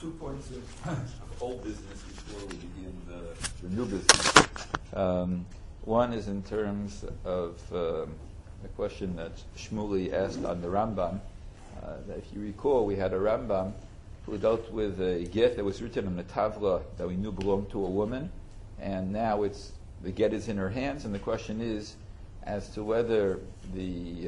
2 points of old business before we begin the new business. One is in terms of a question that Shmuley asked on the Rambam. That if you recall, we had a Rambam who dealt with a get that was written on the Tavla that we knew belonged to a woman, and now the get is in her hands, and the question is as to whether the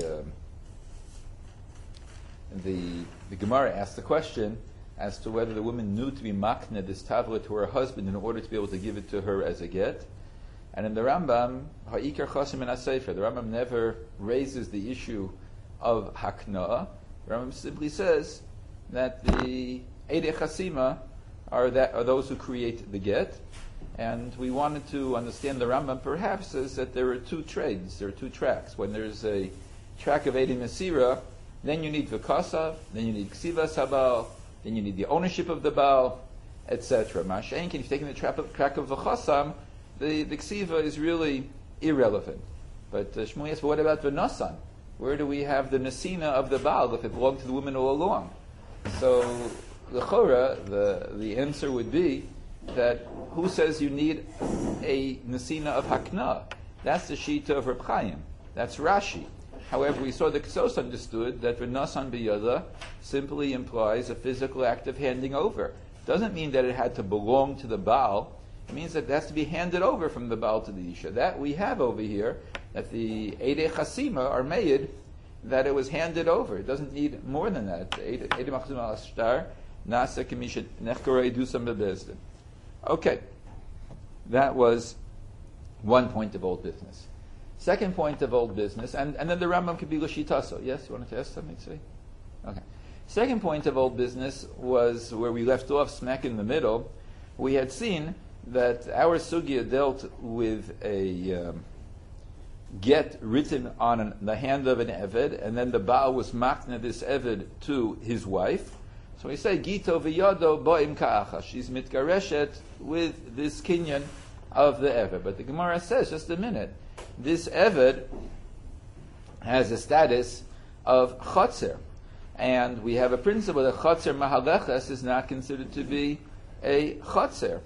Gemara asked the question as to whether the woman knew to be makna this Tavla to her husband in order to be able to give it to her as a get. And in the Rambam, ha'ikar chasim in ha-sefer, the Rambam never raises the issue of hakna. The Rambam simply says that the Eidei Chasima are those who create the get. And we wanted to understand the Rambam perhaps as that there are two trades, there are two tracks. When there's a track of Eidei Mesira, then you need V'kasav, then you need Ksivas HaBaal, then you need the ownership of the Baal, etc. Ma'ashenkin, if you're taking the track of V'chasam, the Ksiva is really irrelevant. But Shmuel asks, what about V'nasan? Where do we have the Nasina of the Baal if it belonged to the woman all along? So, the Chora, the answer would be that who says you need a Nasina of Hakna? That's the Shita of Reb Chaim. That's Rashi. However, we saw the Ksos understood that V'nasan b'yada simply implies a physical act of handing over. It doesn't mean that it had to belong to the Baal. It means that it has to be handed over from the Baal to the Isha. That we have over here, that the Eidei Chasima are made, that it was handed over. It doesn't need more than that. Eidei Machzum al Ashtar, Nasa Kamisha Nechkorei Dusam Bebezdin. Okay. That was one point of old business. Second point of old business, and then the Rambam could be Lashitaso. Yes, you wanted to ask something, see? Okay. Second point of old business was where we left off, smack in the middle. We had seen that our sugya dealt with a get written on the hand of an Eved, and then the Baal was makna this Eved to his wife. So we say, Gito v'yado bo'im ka'acha. She's mitgareshet with this kinyan of the Eved. But the Gemara says, just a minute, this Eved has a status of chotzer. And we have a principle that chotzer mahaleches is not considered to be a chotzer.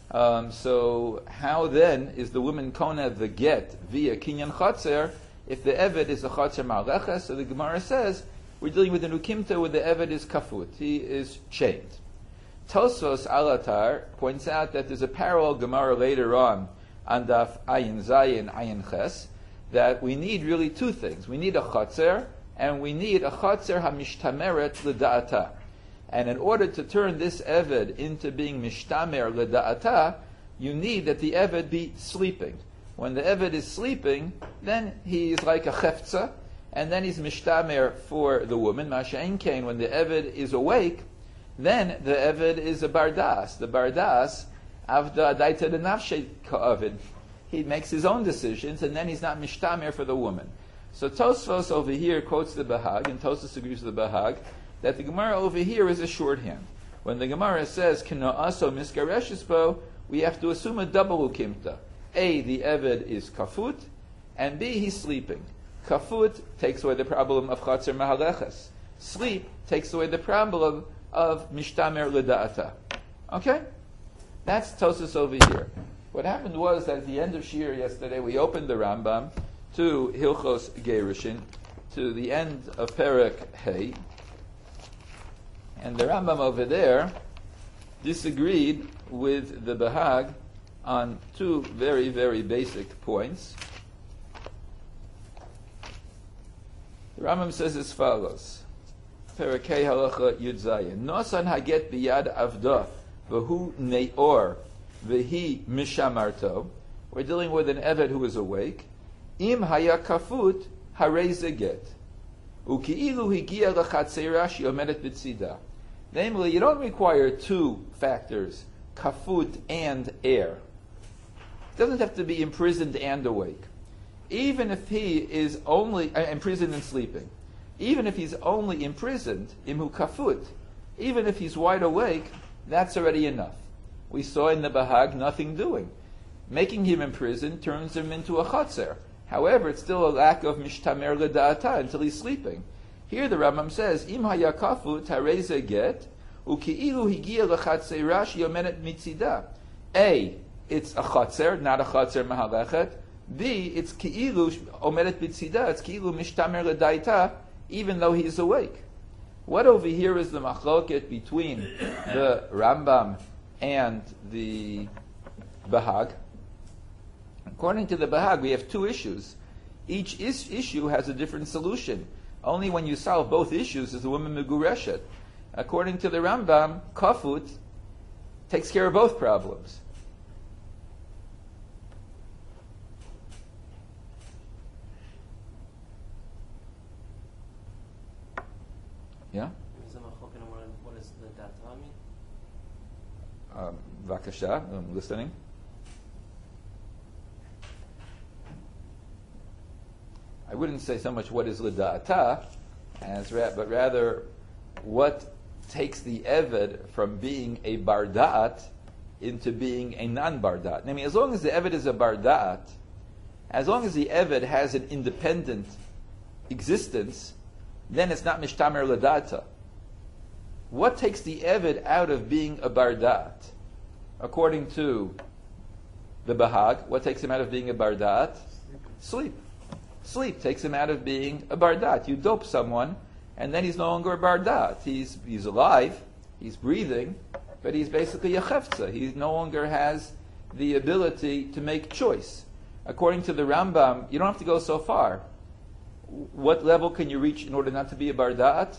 So how then is the woman kona the get via kinyan chotzer if the Eved is a chotzer mahaleches? So the Gemara says, we're dealing with an ukimta where the Eved is kafut. He is chained. Tosfos Alatar points out that there's a parallel Gemara later on Daf Ayin Zayin Ayin Ches, that we need really two things. We need a chotzer, and we need a chotzer hamishtameret l'da'ata. And in order to turn this Eved into being mishtamer l'da'ata, you need that the Eved be sleeping. When the Eved is sleeping, then he is like a chefza, and then he's mishtamer for the woman. Masha'in kain, when the Eved is awake, then the Eved is a bardas. The bardas, avda adaita de nafshe ka'avid. He makes his own decisions, and then he's not mishtamer for the woman. So Tosfos over here quotes the Bahag, and Tosfos agrees with the Bahag, that the Gemara over here is a shorthand. When the Gemara says, Kino aso miskareshispo, we have to assume a double ukimta. A, the Eved is kafut, and B, he's sleeping. Kafut takes away the problem of chatzer mahaleches. Sleep takes away the problem of mishtamer l'da'ata. Okay? That's Tosfos over here. What happened was that at the end of Shir yesterday, we opened the Rambam to Hilchos Gerushin, to the end of Perek Hey, and the Rambam over there disagreed with the Bahag on two very, very basic points. The Rambam says as follows: Perek Hey Halacha Yud Zayin. Nosan haget biyad avda v'hu neor v'hi mishamarto. We're dealing with an Eved who is awake. Im haya kafut harei get. Uki'ilu higia l'chatzera she'omedet b'tzida. Namely, you don't require two factors, kafut and air. It doesn't have to be imprisoned and awake. Even if he is only imprisoned and sleeping, even if he's only imprisoned, imhu kafut, even if he's wide awake, that's already enough. We saw in the Bahag nothing doing. Making him imprisoned turns him into a chotzer. However, it's still a lack of mishtamer l'da'ata until he's sleeping. Here the Rambam says, Im hayakafu tareze get, Uki'ilu higia l'chatzeira she'omedet mitzida. A, it's a chatzer, not a chatzer mahalechet. B, it's ki'ilu omedet mitzida. It's ki'ilu mishtamer l'daita, even though he's awake. What over here is the machloket between the Rambam and the Bahag? According to the Bahag, we have two issues. Each issue has a different solution. Only when you solve both issues is the woman megureshet. According to the Rambam, kafut takes care of both problems. Yeah? What does the data mean? Vakasha, I'm listening. I wouldn't say so much what is lida'ata, but rather what takes the Eved from being a barda'at into being a non-barda'at. I mean, as long as the Eved is a barda'at, as long as the Eved has an independent existence, then it's not mishtamer lida'ata. What takes the Eved out of being a barda'at? According to the Bahag, what takes him out of being a barda'at? Sleep. Sleep takes him out of being a bardat. You dope someone, and then he's no longer a bardat. He's alive, he's breathing, but he's basically a chefza. He no longer has the ability to make choice. According to the Rambam, you don't have to go so far. What level can you reach in order not to be a bardat?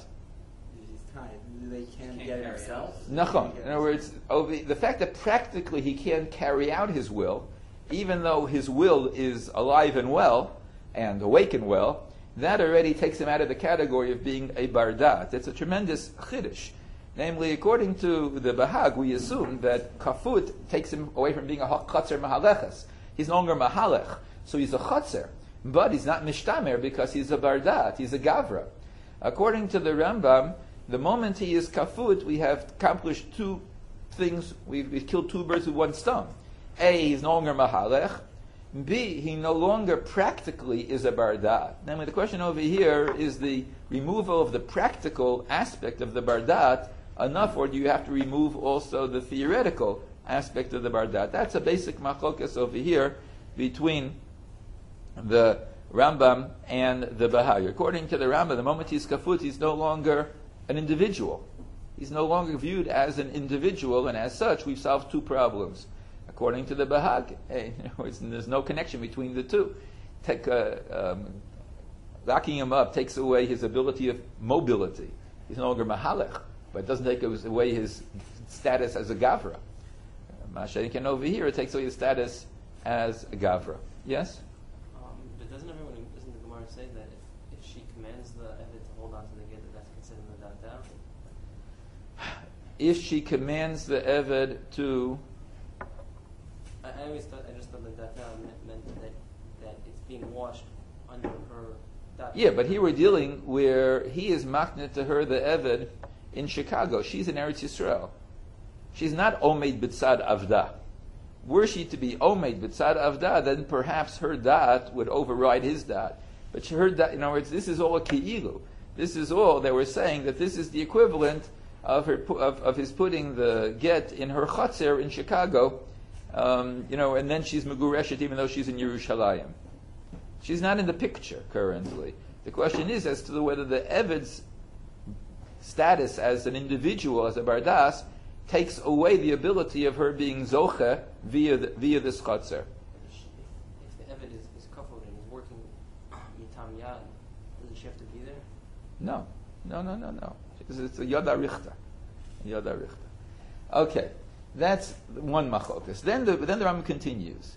They can't get it themselves. Nachon. In other words, the fact that practically he can't carry out his will, even though his will is alive and well, and awake and well, that already takes him out of the category of being a bardat. It's a tremendous chiddush. Namely, according to the Bahag, we assume that kafut takes him away from being a chatzer mahaleches. He's no longer mahalech, so he's a chatzer. But he's not mishtamer because he's a bardat, he's a gavra. According to the Rambam, the moment he is kafut, we have accomplished two things. We've killed two birds with one stone. A, he's no longer mahalech. B, he no longer practically is a bardat. Namely, the question over here is the removal of the practical aspect of the bardat enough, or do you have to remove also the theoretical aspect of the bardat? That's a basic machlokas over here between the Rambam and the Bahag. According to the Rambam, the moment he's kafut, he's no longer an individual. He's no longer viewed as an individual, and as such, we've solved two problems. According to the Bahag, there's no connection between the two. Locking him up takes away his ability of mobility. He's no longer mahalech, but it doesn't take away his status as a gavra. Mashenkin over here, it takes away his status as a gavra. Yes? But doesn't the Gemara say that if she commands the Eved to hold on to the get, that's considered the data? If she commands the Eved to... I just thought that data meant that it's being washed under her data. Yeah, but here we're dealing where he is maknet to her, the Eved, in Chicago. She's in Eretz Yisrael. She's not Omeid B'tzad Avda. Were she to be Omeid B'tzad Avda, then perhaps her dat would override his dat. But her dat, in other words, this is all a ki'ilu. This is all, they were saying that this is the equivalent of his putting the get in her chatzer in Chicago, and then she's megureshet even though she's in Yerushalayim. She's not in the picture currently. The question is as to whether the Eved's status as an individual, as a bardas, takes away the ability of her being zoche via this chatzer. If the Eved is coupled and is working mitam yad, doesn't she have to be there? No. It's a yad arichta. Okay. That's one machokas. Then the Rambam continues.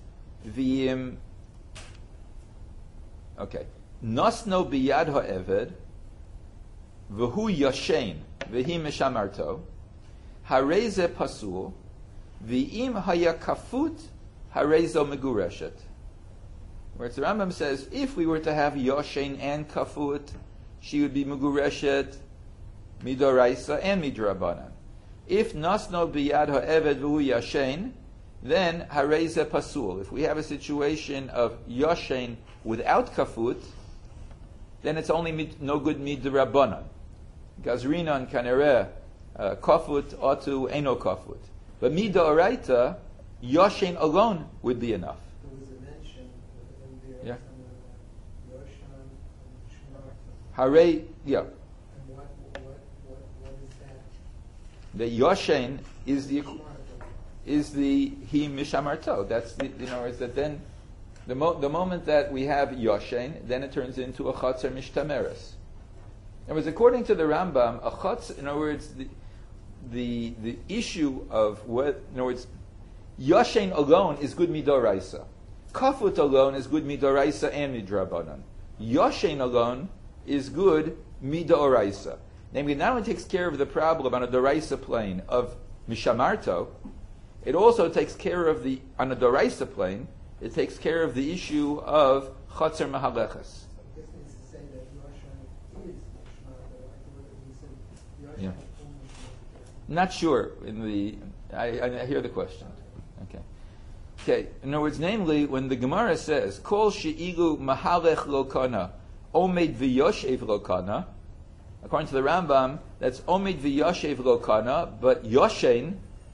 Nasno biyad ha'eved v'hu yashen v'hi meshamarto hareze pasul v'im haya kafut harezo megureshet. Where the Rambam says, if we were to have yashen and kafut, she would be megureshet midoraisa and midrabanan. If nasno biyad ha'eved v'hu yashen, then hareze pasul. If we have a situation of yashen without kafut, then it's only no good midrabanan. Gazrinan kanere kafut, otu, eno kafut. But midoraita, yoshen alone would be enough. There was a mention in there, Yeah. Yoshan and Shmarta. Hare, yeah. And what is that? The yoshen is the Shmarta. he mishamarto. That's the is that then the moment that we have yoshen, then it turns into a chatzer mishtameres. In other words, according to the Rambam, a chatzer, in other words, the issue of what, in other words, yoshen alone is good midoraisa. Kafut alone is good midoraisa and midrabanan. Yoshen alone is good midoraisa. Namely, it not only takes care of the problem on a doraisa plane of mishamarto, it also takes care of on a doraisa plane, it takes care of the issue of chatzer mahaleches. This means to say that Yoshan is Shmarta. I thought that he said Yoshan Yeah. is only Shmarta. Not sure I hear the question. Okay. In other words, namely, when the Gemara says, Kol she'ilu mahalech lo kana, omed v'yoshev lo kana, according to the Rambam, that's omed v'yoshev lo kana, but yoshen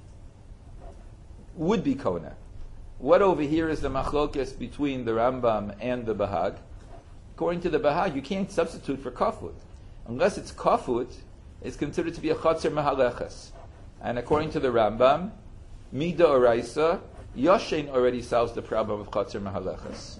would be kona. What over here is the machlokes between the Rambam and the Bahag? According to the Bahag, you can't substitute for kafut. Unless it's kafut, it's considered to be a chatzer mahaleches. And according to the Rambam, mida oraisa, yoshen already solves the problem of chatzer mahaleches.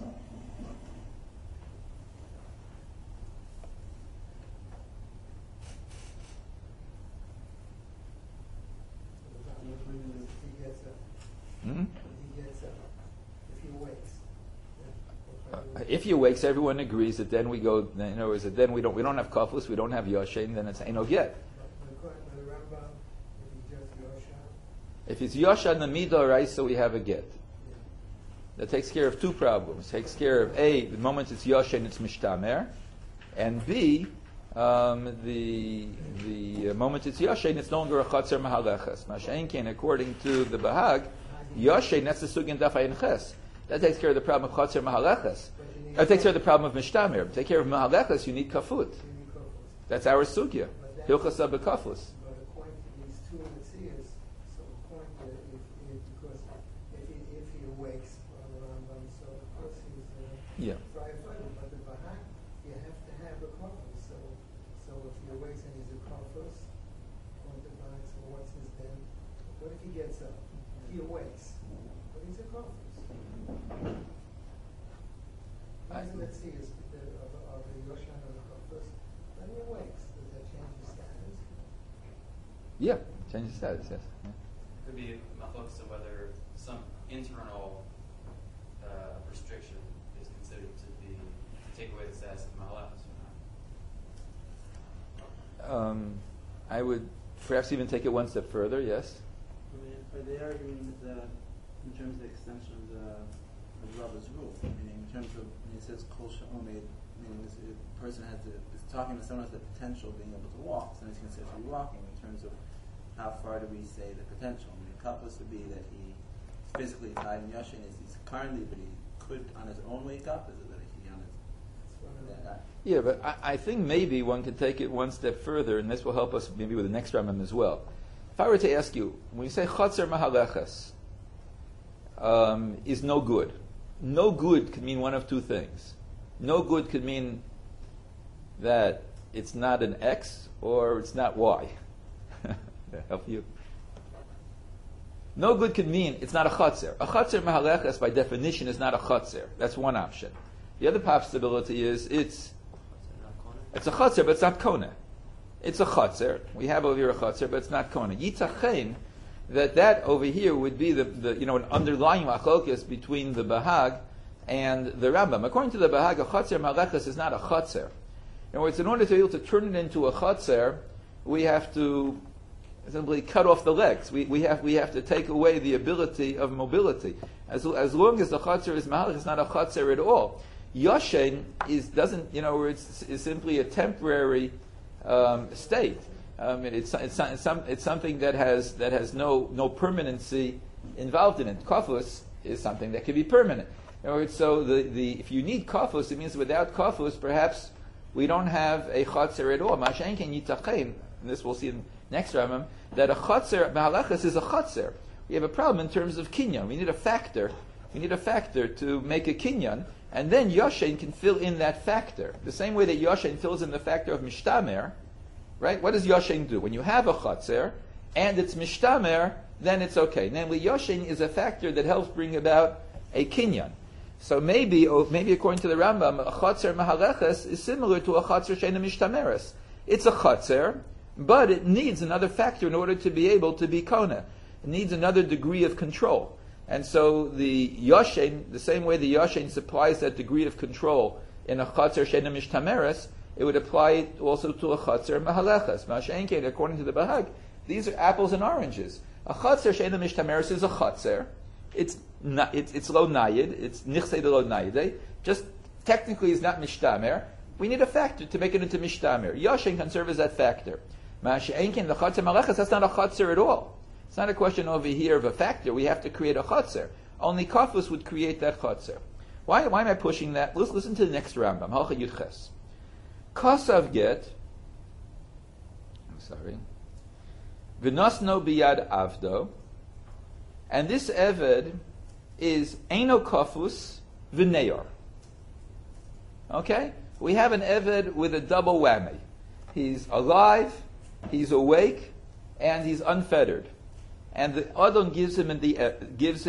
He gets up. Hmm? He gets up. If he wakes. If he awakes, everyone agrees that then we go. In other words, that then we don't have kafus, we don't have yoshen, then it's eno get. But according to the Rambam, if he just Yoshan, If it's yoshan the mida oraisa, we have a get. yeah. That takes care of two problems. Takes care of A, the moment it's yoshen, it's mishtamer, and B, the moment it's yoshen, it's no longer a chatzer mahaleches. Mashenkin, according to the Bahag, yoshen, that's the sugin dafayin ches. That takes care of the problem of chatzer mahaleches. That takes care of the problem of mishtamer. To take care of mahaleches, you need kafut. That's our sugya. Hilchasa bekafus. But according to these two Metzias, so according to because if he awakes on the Rambam, so of course he's Yeah. firefighter. But the Bahag, you have to have a kafus. So if he awakes and he's a kafus, according to the Bahag, so what's his then? What if he gets up? He awakes, but he's a kafus. Why is the Metzias of the Yoshan and the kafus? When he awakes, does that change his status? Yeah, change the status, yes. Yeah. Could be machlokes of whether some internal restriction is considered to take away the status of mahalachas or not. I would perhaps even take it one step further, yes? Are they arguing that in terms of the extension of the Rabba's rule, meaning in terms of when it says kol she'omed, meaning this person is talking to someone who has the potential of being able to walk, so he's considered to be walking in terms of how far do we say the potential? I mean, couples would be that he physically tied in Yoshin, he's currently, but he could on his own wake up, is it that he on his... Yeah, but I think maybe one could take it one step further, and this will help us maybe with the next Rambam as well. If I were to ask you, when you say chatzer mahaleches is no good, no good could mean one of two things. No good could mean that it's not an X or it's not Y. That help you? No good could mean it's not a chatzer. A chatzer mahaleches by definition is not a chatzer. That's one option. The other possibility is it's a chatzer, but it's not kona. It's a chatzer. We have over here a chatzer, but it's not kona. Yitachein, that over here would be an underlying machlokas between the Bahag and the Rambam. According to the Bahag, a chatzer mahaleches is not a chatzer. In other words, in order to be able to turn it into a chatzer, we have to simply cut off the legs. We have to take away the ability of mobility. As long as the chatzer is mahalik, it's not a chatzer at all. Yoshen is simply a temporary state. It's something that has no permanency involved in it. Kafus is something that can be permanent. In other words, so if you need kafus, it means without kafus, perhaps we don't have a chatzer at all. Mashenken yitachein, and this we'll see in next Rambam, that a chotzer mahalachas is a chotzer. We have a problem in terms of kinyan. We need a factor. We need a factor to make a kinyan, and then Yoshein can fill in that factor. The same way that Yoshein fills in the factor of mishtamer, right? What does Yoshein do? When you have a chotzer, and it's mishtamer, then it's okay. Namely, Yoshein is a factor that helps bring about a kinyan. So maybe according to the Rambam, a chotzer mahaleches is similar to a chotzer sheina mishtameres. It's a chotzer, but it needs another factor in order to be able to be kona. It needs another degree of control. And so the Yoshein, the same way the Yoshein supplies that degree of control in a chotzer sheina mishtameres, it would apply it also to a chotzer mahaleches. Ma'ashenkein, according to the Bahag, these are apples and oranges. A chotzer sheina mishtameres is a chotzer. It's lo nayid. It's nichsei de lo nayide. Just technically, it's not mishtamer. We need a factor to make it into mishtamer. Yoshein can serve as that factor. Ma'ashenkein, the chotzer malachas, that's not a chotzer at all. It's not a question over here of a factor. We have to create a chotzer. Only kafus would create that chotzer. Why am I pushing that? Let's listen to the next Rambam. Halcha Yud Ches. Kosav get. I'm sorry. V'nosno biyad avdo. And this Eved is Eino Kafus V'neyor. Okay? We have an Eved with a double whammy. He's alive, he's awake, and he's unfettered. And the Adon gives him gives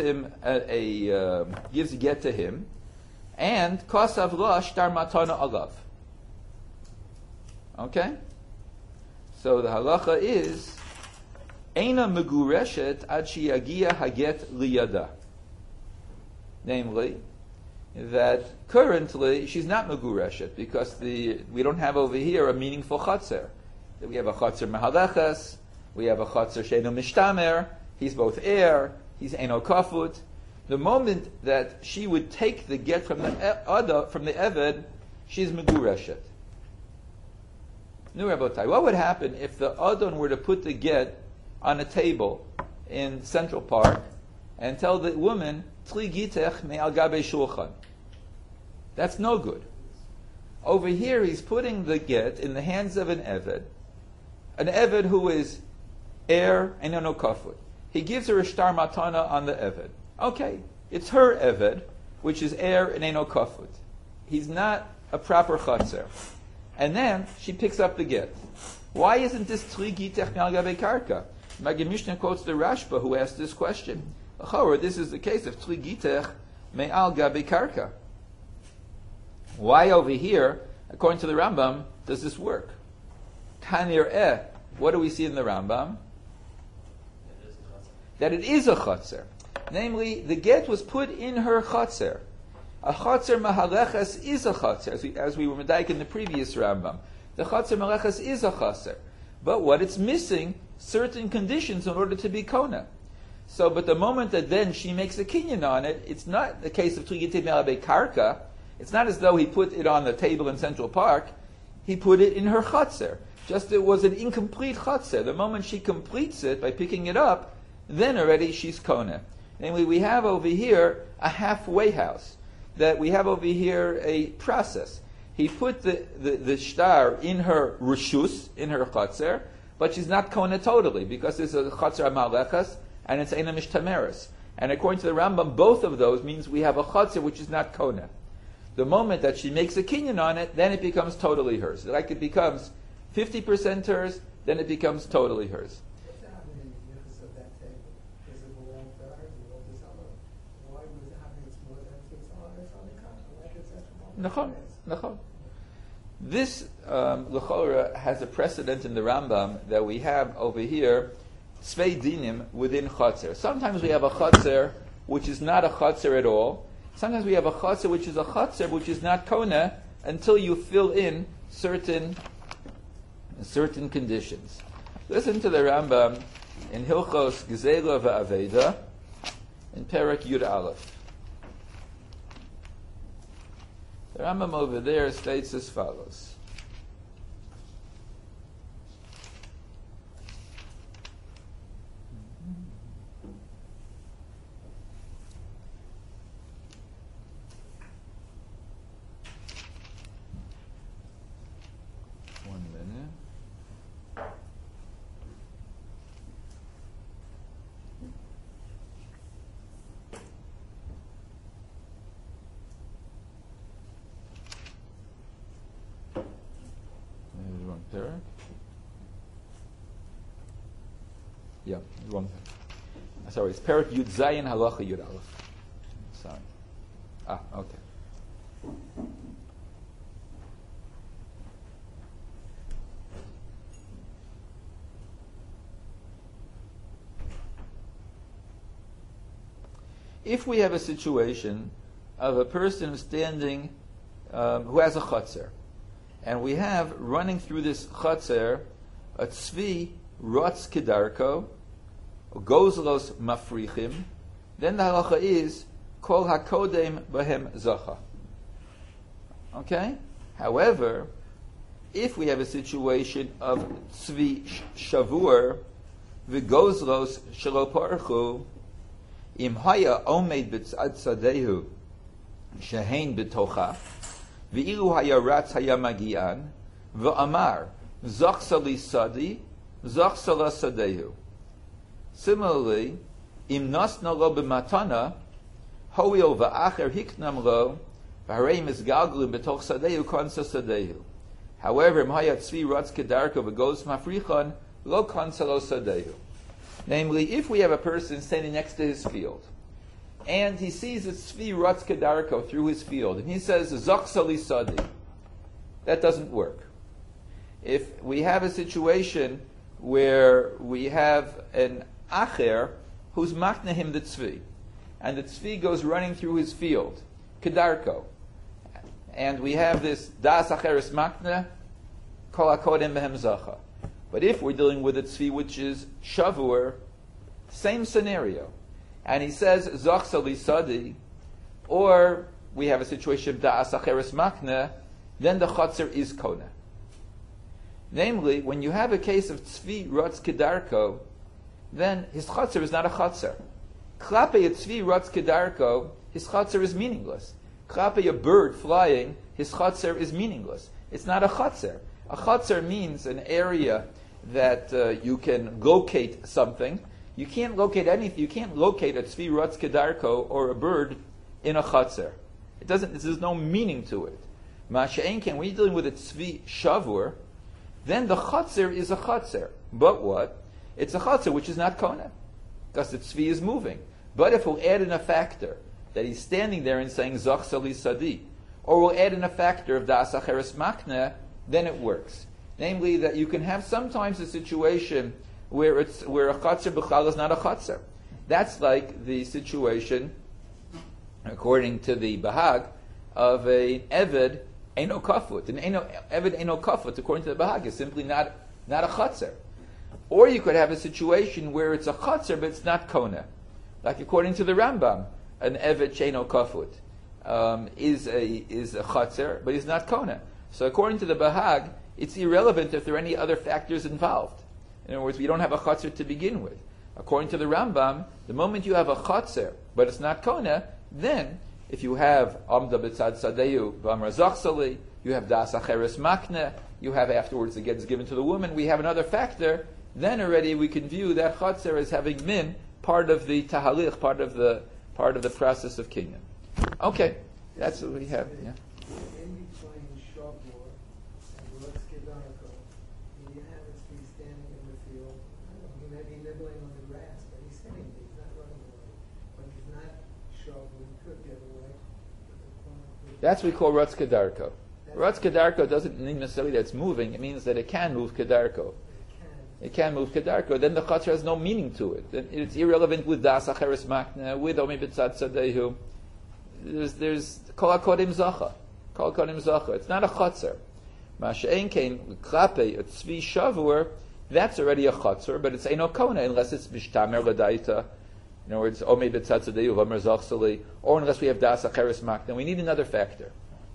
a get to him, and Kosav Lo Shtar Matana Alav. Okay? So the halacha is Eina megureshet ad sheyagia haget liyada. Namely, that currently she's not megureshet because we don't have over here a meaningful chotzer. We have a chotzer mahaleches, we have a chotzer sheino mishtamer. He's both heir, he's eino kafut. The moment that she would take the get from the Eved, she's megureshet. Nu Rabotai, what would happen if the Adon were to put the get on a table in Central Park and tell the woman, Tli gitech me'al gabe shulchan? That's no good. Over here, he's putting the get in the hands of an Eved who is heir and no kafut. He gives her a shtar matana on the Eved. Okay, it's her Eved, which is heir and no kafut. He's not a proper chotzer. And then she picks up the get. Why isn't this Tli gitech me'al gabe karka? Maggid Mishnah quotes the Rashba who asked this question. This is the case of Tli gitech me'al gabe karka. Why over here, according to the Rambam, does this work? Tanir what do we see in the Rambam? That it is a chotzer. Namely, the get was put in her chotzer. A chotzer mahaleches is a chotzer, as we were medaik in the previous Rambam. The chotzer mahaleches is a chotzer. But what it's missing, certain conditions in order to be kona. So, but the moment that then she makes a kinyan on it, it's not the case of Tli gitech me'al gabe karka. It's not as though he put it on the table in Central Park. He put it in her chotzer. Just it was an incomplete chotzer. The moment she completes it by picking it up, then already she's kona. Namely, we have over here a halfway house. That we have over here a process. He put the shtar in her rishus, in her chotzer, but she's not kona totally, because it's a chotzer amalechas, and it's eina mishtameres. And according to the Rambam, both of those means we have a chotzer which is not kona. The moment that she makes a kinyan on it, then it becomes totally hers. Like it becomes 50% hers, then it becomes totally hers. What's happening in the yichus of that table? Does it belong to her? Does it belong to someone? Why was it happening? It's more than it's on the contract, like it's Nachon. This l'chora has a precedent in the Rambam that we have over here, svei dinim within chotzer. Sometimes we have a chotzer which is not a chotzer at all. Sometimes we have a chotzer which is a chotzer which is not kona until you fill in certain conditions. Listen to the Rambam in Hilchos Gezela v'Aveda in Perek Yud Aleph. The Rambam over there states as follows. Yeah, wrong. Sorry, it's Perek Yud Zayin Halacha Yud Aleph. Sorry. Okay. If we have a situation of a person standing who has a chotzer, and we have running through this chotzer a tzvi rotz kedarko, gozlos mafrichim, then the halacha is kol hakodem bahem zacha. Okay? However, if we have a situation of tzvi shavur, v'gozlos shelo parchu, im haya omed b'tzad sadehu, shehein b'tocha, v'ilu haya ratz haya magian, v'amar, zachsali sadi, zachsala sadehu. Similarly, im nasna lo b'matana, hoil v'acher hiknam lo, v'harei misgalgalim b'toch sadehu konsa sadehu. However, im haya tzvi ratz kedarko v'goz mafrichon, lo konsa lo sadehu. Namely, if we have a person standing next to his field, and he sees a tzvi ratz kedarko through his field, and he says, zachsali sadi, that doesn't work. If we have a situation where we have an acher who's makna him the tzvi, and the tzvi goes running through his field, kedarko, and we have this das acheres makna, kol hakodem behem zacha. But if we're dealing with a tzvi which is shavur, same scenario, and he says zachsali sadi, or we have a situation of das acheres makna, then the chotzer is kona. Namely, when you have a case of tzvi rotz kedarko, then his chotzer is not a chotzer. Klape a tzvi rotz kedarko, his chotzer is meaningless. Klape a bird flying, his chotzer is meaningless. It's not a chotzer. A chotzer means an area that you can locate something. You can't locate anything. You can't locate a tzvi rotz kedarko or a bird in a chotzer. It doesn't. There's no meaning to it. Masha'en ken, when you're dealing with a tzvi shavur, then the chotzer is a chotzer. But what? It's a chotzer which is not kona, because the tzvi is moving. But if we'll add in a factor that he's standing there and saying zachsali sadi, or we'll add in a factor of das acheres makna, then it works. Namely, that you can have sometimes a situation where a chotzer b'chal is not a chotzer. That's like the situation, according to the Bahag, of an eved Eino kafut. An eved eino kafut, according to the Bahag, is simply not a chotzer. Or you could have a situation where it's a chotzer, but it's not kona. Like according to the Rambam, an eved sheino kafut is a chotzer, but he's not kona. So according to the Bahag, it's irrelevant if there are any other factors involved. In other words, we don't have a chotzer to begin with. According to the Rambam, the moment you have a chotzer, but it's not kona, then if you have amda b'tzad sadeyu v'amar zachsali, you have das acheres makne, you have afterwards the get is given to the woman, we have another factor, then already we can view that chotzer as having been part of the tahalich, part of the process of kinyan. Okay, that's what we have. Yeah. In between shavur and rotz kedarko, you have it be standing in the field. He may be nibbling on the grass, but he's sitting there. He's not running away. When he's not shavur, he could get away. That's what we call rotz kedarko. Rotz kedarko doesn't mean necessarily that it's moving. It means that it can move kedarko. It can move kedarko. Then the chotzer has no meaning to it. Then it's irrelevant with das acheres makna, with omi b'tzad sadehu. There's kol hakodem zacha. Kol hakodem zacha. It's not a chotzer. Masha'en kein klape a tzvi shavur. That's already a chotzer, but it's eino kona unless it's bishtamer l'daita. In other words, omi b'tzad sadehu v'amar zachsali, or unless we have das acheres makna. We need another factor.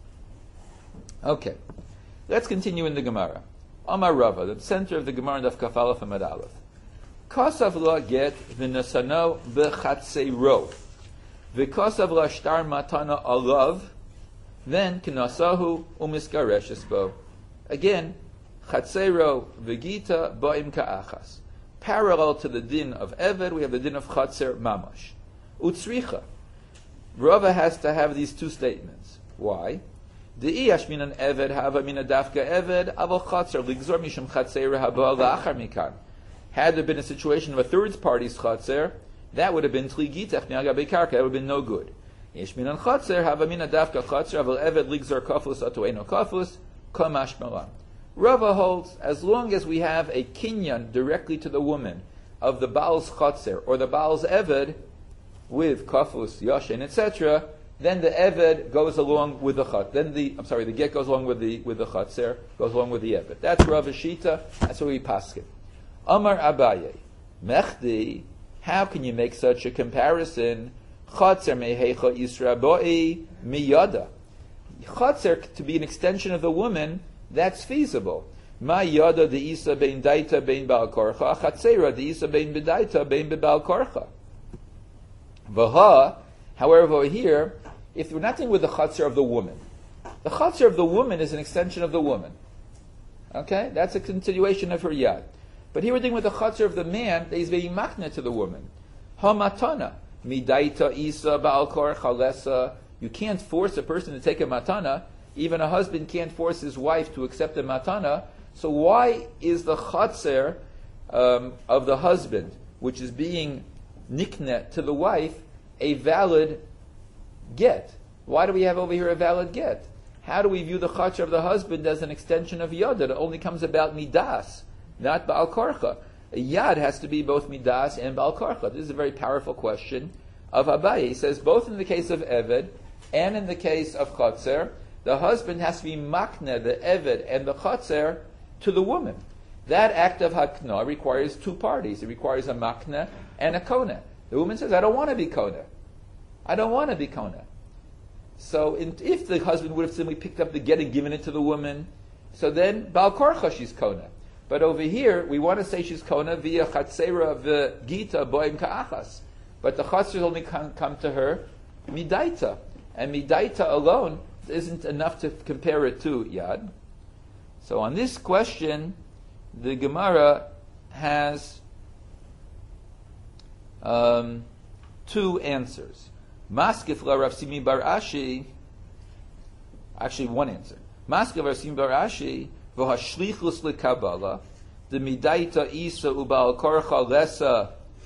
Okay, let's continue in the Gemara. Amar Rava, the center of the Gemara in Daf Kaf Aleph Amud Aleph. Kasav la get v'nasano b'chatzeiro, v'kasav la shtar matana alav, then k'nasahu u'miskaresh esbo. Again, chatzeiro v'gita ba'im ka'achas. Parallel to the din of Eved, we have the din of chatzer mamash. Utzricha. Rava has to have these two statements. Why? De'iyash minan eved hava mina dafka eved aval chatzer ligzor mishum chatzeira haba la'achar mikan. Had there been a situation of a third party's chatzer, that would have been tli gitach mi'agabe karka. That would have been no good. Yesh minan chatzer havamina davka chatzer aval eved ligzar kafus atu eno kafus kamash malan. Rava holds, as long as we have a kinyan directly to the woman of the Baal's Chatzer or the Baal's Eved with Kafus, Yashin, etc., then the Eved goes along with the Chat. Then the get goes along with the Chatzer, goes along with the Eved. That's Rava Shita. That's what we paskin. Amar Abaye, Mechdi. How can you make such a comparison? Chatzer mehecha Yisraboi miyada. Chatzer to be an extension of the woman. That's feasible. Ma yada de isa bein daita bein bal korcha, chatzera de isa bein bedaita bein bebal korcha. Vaha, however, over here, if we're not dealing with the chatzer of the woman, the chatzer of the woman is an extension of the woman. Okay, that's a continuation of her yad. But here we're dealing with the chatzer of the man that is being machna to the woman. Ha matana midaita isa bal korcha lesa. You can't force a person to take a matana. Even a husband can't force his wife to accept a matana. So why is the chatzer of the husband, which is being niknet to the wife, a valid get? Why do we have over here a valid get? How do we view the chatzer of the husband as an extension of yad that only comes about midas, not ba'al korcha? A yad has to be both midas and ba'al korcha. This is a very powerful question of Abaye. He says both in the case of Eved and in the case of chatzer, the husband has to be makna, the Eved and the Chatzer, to the woman. That act of hakna requires two parties. It requires a makna and a kona. The woman says, I don't want to be kona. I don't want to be kona. So if the husband would have simply picked up the get and given it to the woman, so then Bal Korcha she's kona. But over here, we want to say she's kona via Chatzera v'gita boim ka'achas. But the Chatzers only come to her midaita. And midaita alone isn't enough to compare it to yad. So on this question, the Gemara has two answers. Maskif la Rav Simi bar Ashi, actually one answer. Maskif Rav Simi bar Ashi v'hashlichus lekabala the midaita isa ubal korcha lesa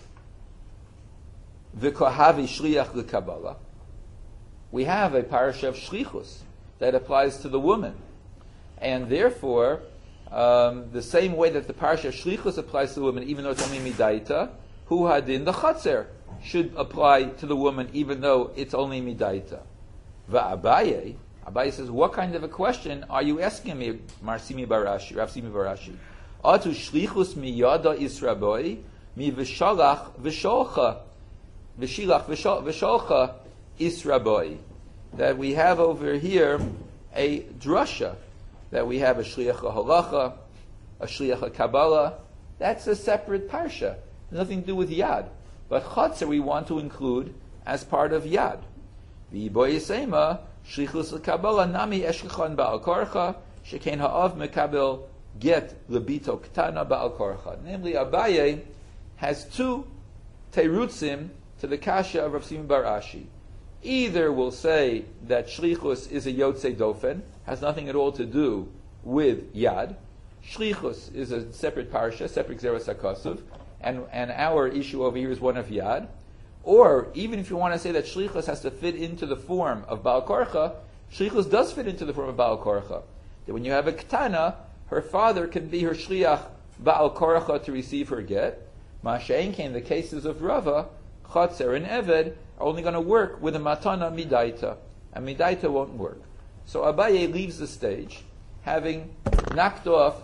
v'kohavi shliach lekabala. We have a parasha of shlichus that applies to the woman. And therefore, the same way that the parasha of shlichus applies to the woman, even though it's only midaita, hu hadin the chatzer should apply to the woman, even though it's only midaita. Va'abaye, Abaye says, what kind of a question are you asking me, Marsimi Barashi, Rav Simi Barashi? Atu shlichus miyada israboi, mi v'shalach v'sholcha, v'shilach v'sholcha, Israboi, that we have over here a drasha, that we have a shliach halacha, a shliach kabbalah. That's a separate parsha, nothing to do with yad. But chatzer we want to include as part of yad. V'yiboy yisema shlichus kabbalah nami eshkechon ba'al korcha shekain ha'av mekabel get lebito ktana ba'al korcha. Namely, Abaye has two teirutzim to the kasha of Rav Simi bar Ashi. Either we'll say that shlichus is a yotzei dofen, has nothing at all to do with yad. Shlichus is a separate parsha, separate gzeras hakasuv, and our issue over here is one of yad. Or even if you want to say that shlichus has to fit into the form of Baal Korcha, shlichus does fit into the form of Baal Korcha. That when you have a ketana, her father can be her shliach Baal Korcha to receive her get. Masha'en came the cases of Rava, Chatzer and Eved are only going to work with a matana midaita, and midaita won't work. So Abaye leaves the stage, having knocked off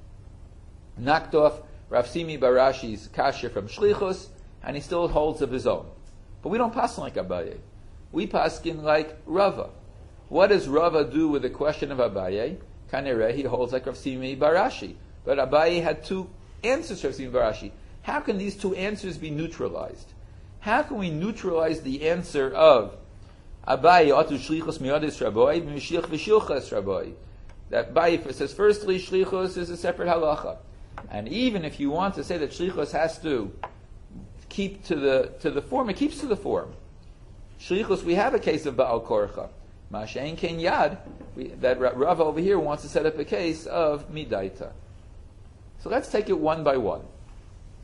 Rav Simi bar Ashi's kasha from shlichus, and he still holds of his own. But we don't pass like Abaye. We paskin like Rava. What does Rava do with the question of Abaye? Kanere, he holds like Rav Simi bar Ashi. But Abaye had two answers to Rav Simi bar Ashi. How can these two answers be neutralized? How can we neutralize the answer of Abaye atu shlichus miyadis raboi v'mishiach v'shilchas raboi? That Abaye says firstly shlichus is a separate halacha, and even if you want to say that shlichus has to keep to the form, it keeps to the form. Shlichus, we have a case of Baal Korcha. Masha'en ken yad, that Rava over here wants to set up a case of midaita. So let's take it one by one.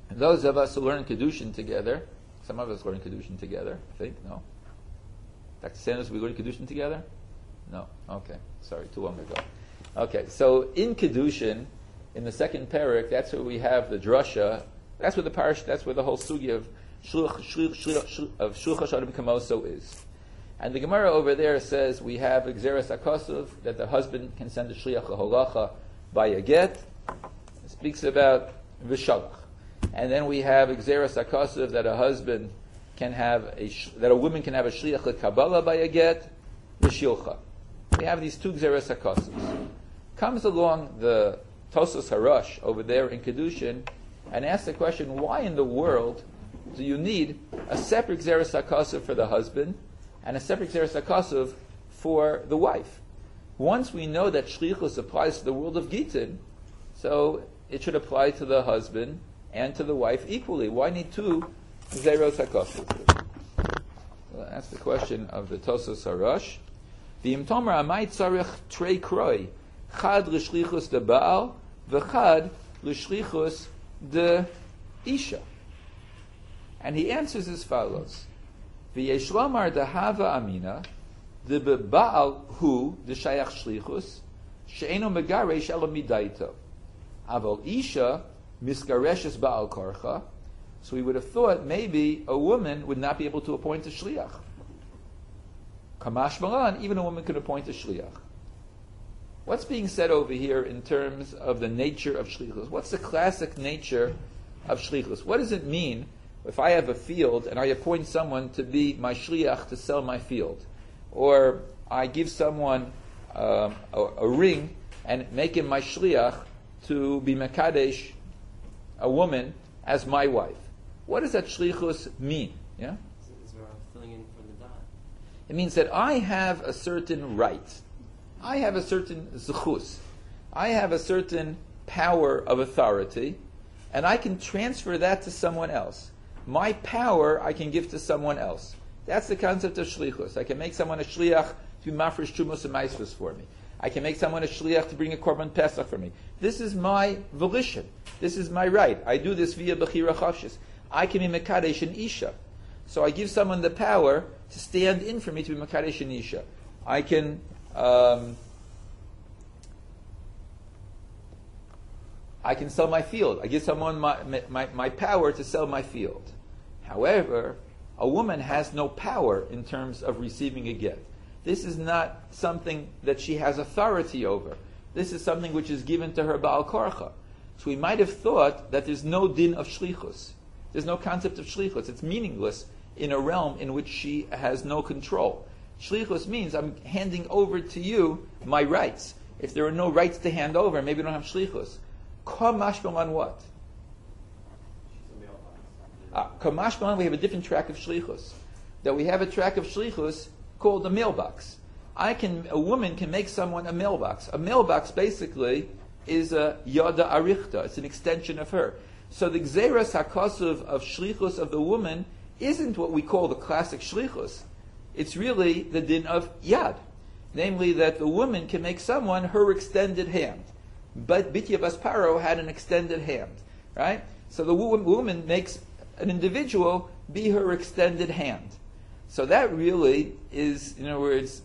Those of us who learn Kedushin together, some of us learn Kedushin together, I think, no? Dr. Sanders, we learn Kedushin together? No. Okay. Sorry, too long ago. Okay, so in Kedushin, in the second parak, that's where we have the drasha. That's where the parish. That's where the whole sugi of shluch hashadim kamoso is. And the Gemara over there says we have Gzeras HaKosov, that the husband can send a shliach holacha by a get. It speaks about v'shalach. And then we have Gzeras HaKosov, that a husband can have that a woman can have a shliach lekabbalah by a get, v'shilcha. We have these two Gzeras HaKosovs. Comes along the Tosos Harosh over there in Kedushin and asks the question, why in the world do you need a separate Gzeras HaKosov for the husband and a separate Gzeras HaKosov for the wife? Once we know that Shlichus applies to the world of Gitin, so it should apply to the husband and to the wife equally. Why need two Gzeros HaKosov? Well, that's the question of the Tosos Harosh. The Imtomer Amai Tzarech Trei Kroi, Chad L'Shlichus de Baal, V'chad L'Shlichus de Isha. And he answers as follows. V'yeshlomar de Hava Amina, de Baal Hu, de Shayach Shlichus, She'eno Megaresh Elo Midaito. Aval Isha, Miskareshes Baal Korcha. So we would have thought maybe a woman would not be able to appoint a Shliach. Kamash Malan, even a woman could appoint a shliach. What's being said over here in terms of the nature of shlichus? What's the classic nature of shlichus? What does it mean if I have a field and I appoint someone to be my shliach to sell my field? Or I give someone a ring and make him my shliach to be mekadesh a woman as my wife. What does that shlichus mean? Yeah? Filling in for the dot. It means that I have a certain right. I have a certain zechus. I have a certain power of authority, and I can transfer that to someone else. My power I can give to someone else. That's the concept of shlichus. I can make someone a shliach to be mafresh trumos and maisvus for me. I can make someone a shliach to bring a korban pesach for me. This is my volition. This is my right. I do this via bechira chavshis. I can be mekadesh an isha. So I give someone the power to stand in for me to be mekadesh an isha. I can sell my field. I give someone my power to sell my field. However, a woman has no power in terms of receiving a get. This is not something that she has authority over. This is something which is given to her Baal Korcha. So we might have thought that there's no din of shlichus. There's no concept of shlichus. It's meaningless in a realm in which she has no control. Shlichus means I'm handing over to you my rights. If there are no rights to hand over, maybe I don't have shlichus. Kamashbam on what? Kamashbam, we have a different track of shlichus. That we have a track of shlichus called a mailbox. A woman can make someone a mailbox. A mailbox basically is a yada arichta. It's an extension of her. So the gzeras hakasuv of shlichus of the woman isn't what we call the classic shlichus. It's really the din of yad. Namely that the woman can make someone her extended hand. But Bitya Bas Paro had an extended hand. Right? So the woman makes an individual be her extended hand. So that really is, in other words,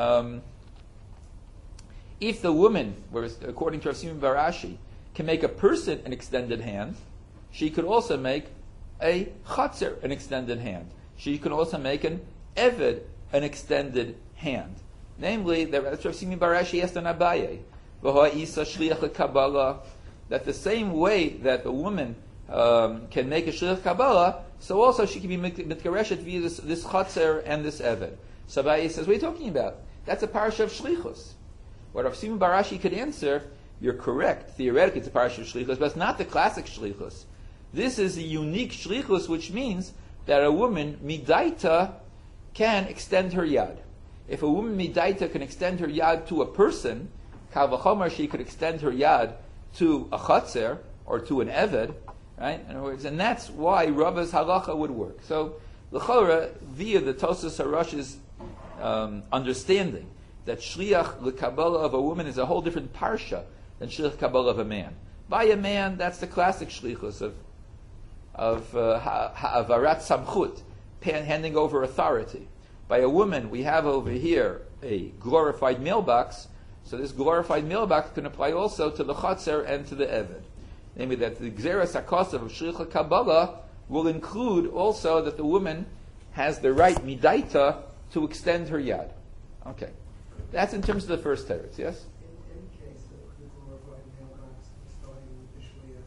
if the woman, whereas according to Rav Simon Barashi, can make a person an extended hand, she could also make a chatzer an extended hand. She could also make an eved an extended hand. Namely, that Rav Simon Barashi asked on Abaye, that the same way that the woman can make a shliach kabbalah, so also she can be mitgareshet via this chatzer and this eved. So Abaye says, what are you talking about? That's a parasha of shlichus. What Rav Simon Barashi could answer, you're correct. Theoretically, it's a parasha of shlichus, but it's not the classic shlichus. This is a unique shlichus, which means that a woman, midaita, can extend her yad. If a woman, midaita, can extend her yad to a person, kal v'chomer, she could extend her yad to a chatzer, or to an eved, right? In other words, and that's why Rava's halacha would work. So, l'chora, via the Tosos Harosh's understanding, that shliach l'kabbalah of a woman is a whole different parsha than shliach kabbalah of a man. By a man, that's the classic shlichus of ha'avarat samchut, handing over authority. By a woman, we have over here a glorified mailbox, so this glorified mailbox can apply also to the Chatzer and to the Eved. Namely, that the Gzeras HaKosav of Shliach Kabbalah will include also that the woman has the right midaita to extend her yad. Okay. That's in terms of the first teretz, yes? In any case, the glorified mailbox, starting with the shliach,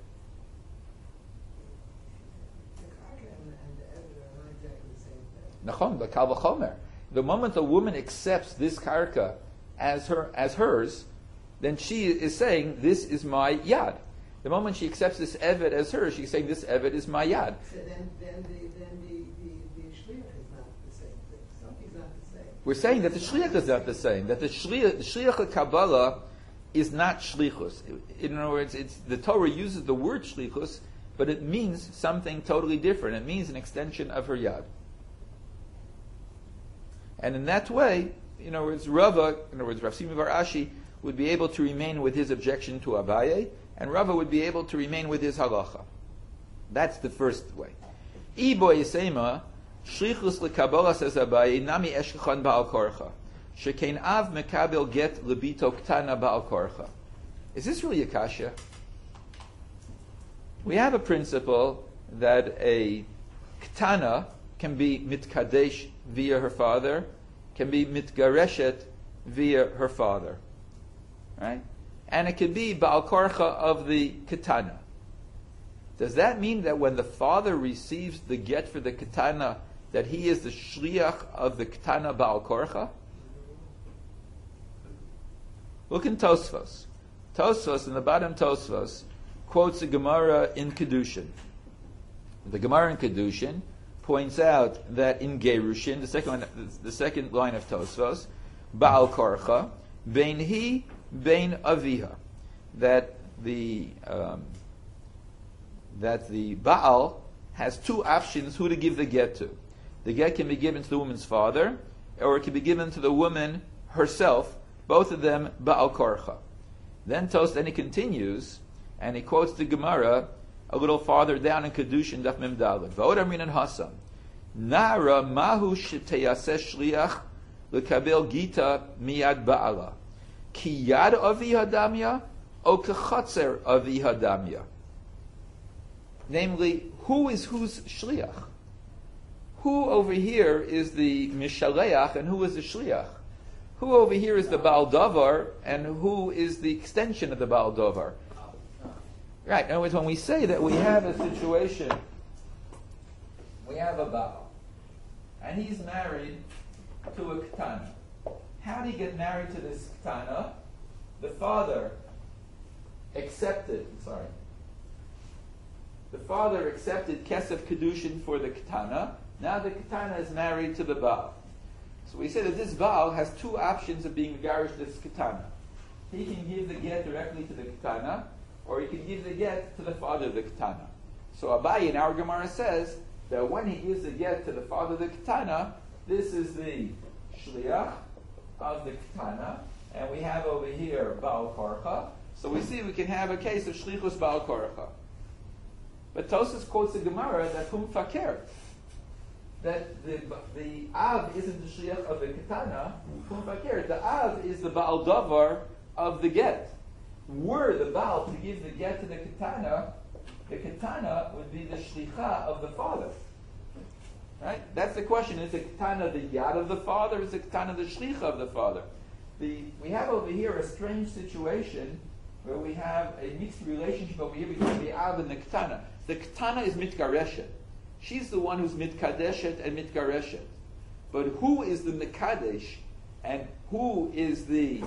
the karka and the eved are not exactly the same thing. Nachon, but kal v'chomer. The moment a woman accepts this karka as hers, then she is saying, "This is my yad." The moment she accepts this eved as hers, she's saying, "This eved is my yad." So then the shliach is not the same thing. Something's not the same. We're saying that the shliach is not the same. That the shliach Kabbalah is not shlichus. In other words, the Torah uses the word shlichus, but it means something totally different. It means an extension of her yad. And in that way, in other words, Rav Simi Bar Ashi would be able to remain with his objection to Abaye, and Rava would be able to remain with his halacha. That's the first way. Ibo Yisema, Shlichus LeKabbalah says Abaye, Nami Eshkechan Ba'al Korcha. Shekein Av Mekabel Get Lebito Ktana Ba'al Korcha. Is this really a kasha? We have a principle that a Ktana can be mitkadesh via her father, can be mitgareshet via her father. Right? And it can be Ba'al Korcha of the Ketana. Does that mean that when the father receives the get for the Ketana, that he is the shliach of the Ketana Ba'al Korcha? Look in Tosfos. Tosfos, in the bottom Tosfos, quotes a Gemara in Kedushin. The Gemara in Kedushin points out that in Gerushin, the second line of Tosfos, Ba'al Korcha, Bein Hi, Bein Aviha, that the Baal has two options who to give the get to. The get can be given to the woman's father, or it can be given to the woman herself, both of them Ba'al Korcha. Then he continues, and he quotes the Gemara a little farther down in Kedushin Daf Mem Daled. V'od Amrin and Hassam, Nara Mahu Sheteyaseh Shliach Lekabel Gita Miyad Ba'ala. Ki Yad Avi Hadamya O Kechatzer Avi Hadamya. Namely, who is whose Shliach? Who over here is the Mishaleach and who is the Shliach? Who over here is the Baal Davar and who is the extension of the Baal Davar? Right, in other words, when we say that we have a situation, we have a Baal, and he's married to a Ketana. How did he get married to this Ketana? The father accepted Kesef Kedushin for the Ketana. Now the Ketana is married to the Baal. So we say that this Baal has two options of being megarish this Ketana. He can give the get directly to the Ketana, or he can give the get to the father of the Ketana. So Abaye in our Gemara says that when he gives the get to the father of the Ketana, this is the Shliach of the Ketana, and we have over here Baal Korcha. So we see we can have a case of Shlichus Baal Korcha. But Tosas quotes the Gemara that Hum Fakir, that the Av isn't the Shliach of the Ketana, Hum Fakir. The Av is the Baal Davar of the get. Were the Baal to give the get to the Ketana would be the Shlicha of the father. Right? That's the question. Is the Ketana the Yad of the father, or is the Ketana the Shlicha of the father? We have over here a strange situation where we have a mixed relationship over here between the Av and the Ketana. The Ketana is mitgareshet. She's the one who's mitkadeshet and mitgareshet. But who is the mikadesh and who is the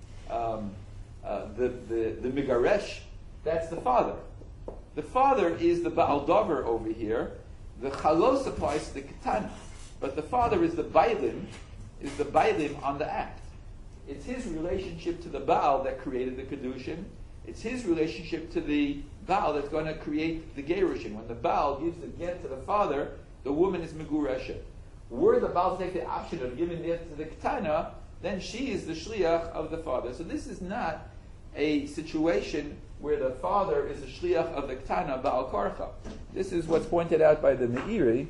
migaresh? That's the father. The father is the Baal Davar over here. The chalos applies to the Ketana, but the father is the bailim on the act. It's his relationship to the Baal that created the Kedushin. It's his relationship to the Baal that's going to create the Gerushin. When the Baal gives the get to the father, the woman is Megureshet. Were the Baal to take the option of giving the get to the Ketana, then she is the Shliach of the father. So this is not a situation where the father is a shliach of the Ketana Ba'al Karcha. This is what's pointed out by the Meiri,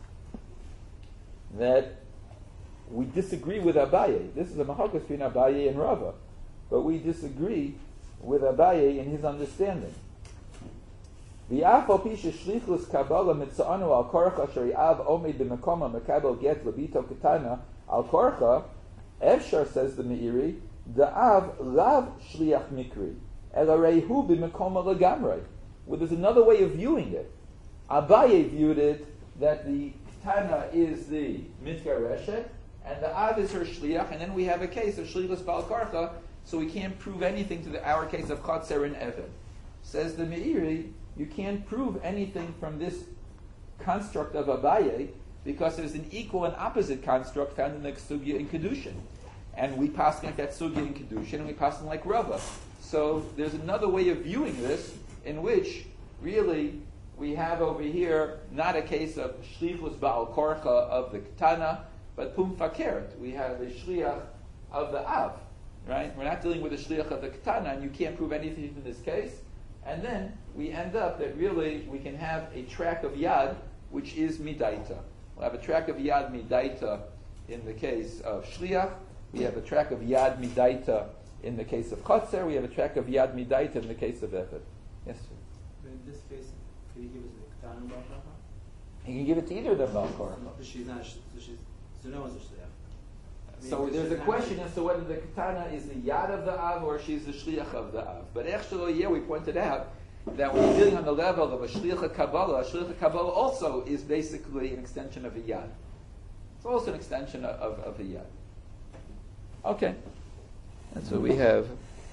that we disagree with Abaye. This is a mahalkus between Abaye and Rava, but we disagree with Abaye in his understanding. V'afal pisha shlichus kabbalah mitzanu al korcha shari av omed b'mekoma mekabel get lebito ketana al korcha. Efshar, says the Meiri, da'av lav shliach mikri elareihu b'mekoma legamrei. Well, there's another way of viewing it. Abaye viewed it that the ketana is the mitgareshet and the av is her shliach, and then we have a case of shlichus ba'al karcha, so we can't prove anything to our case of Chatzer and Eved. Says the Meiri, you can't prove anything from this construct of Abaye because there's an equal and opposite construct found in the Sugya in Kedushin. And we pass like that Sugya in Kedushin, and we pass them like Rava. So there's another way of viewing this in which really we have over here not a case of Shlichus Ba'al Korcha of the Ketana, but Pum Fakert. We have a Shliach of the Av. Right? We're not dealing with a shliach of the Ketana, and you can't prove anything in this case. And then we end up that really we can have a track of Yad, which is Midaita. We'll have a track of Yad Midaita in the case of Shliach. We have a track of Yad Midaita in the case of Chatzer. We have a track of Yad Midaita in the case of Eved. Yes, sir? But in this case, could he give us the Ketana Ba'al Karcha? He can give it to either of them, Ba'al Korcha. But she's not. So no one's a shliach. So there's a question as to whether the Ketana is the Yad of the Av or she's the Shliach of the Av. But actually, we pointed out that when you're dealing on the level of a Shliach Kabbalah also is basically an extension of a Yad. It's also an extension of a Yad. Okay. That's what we have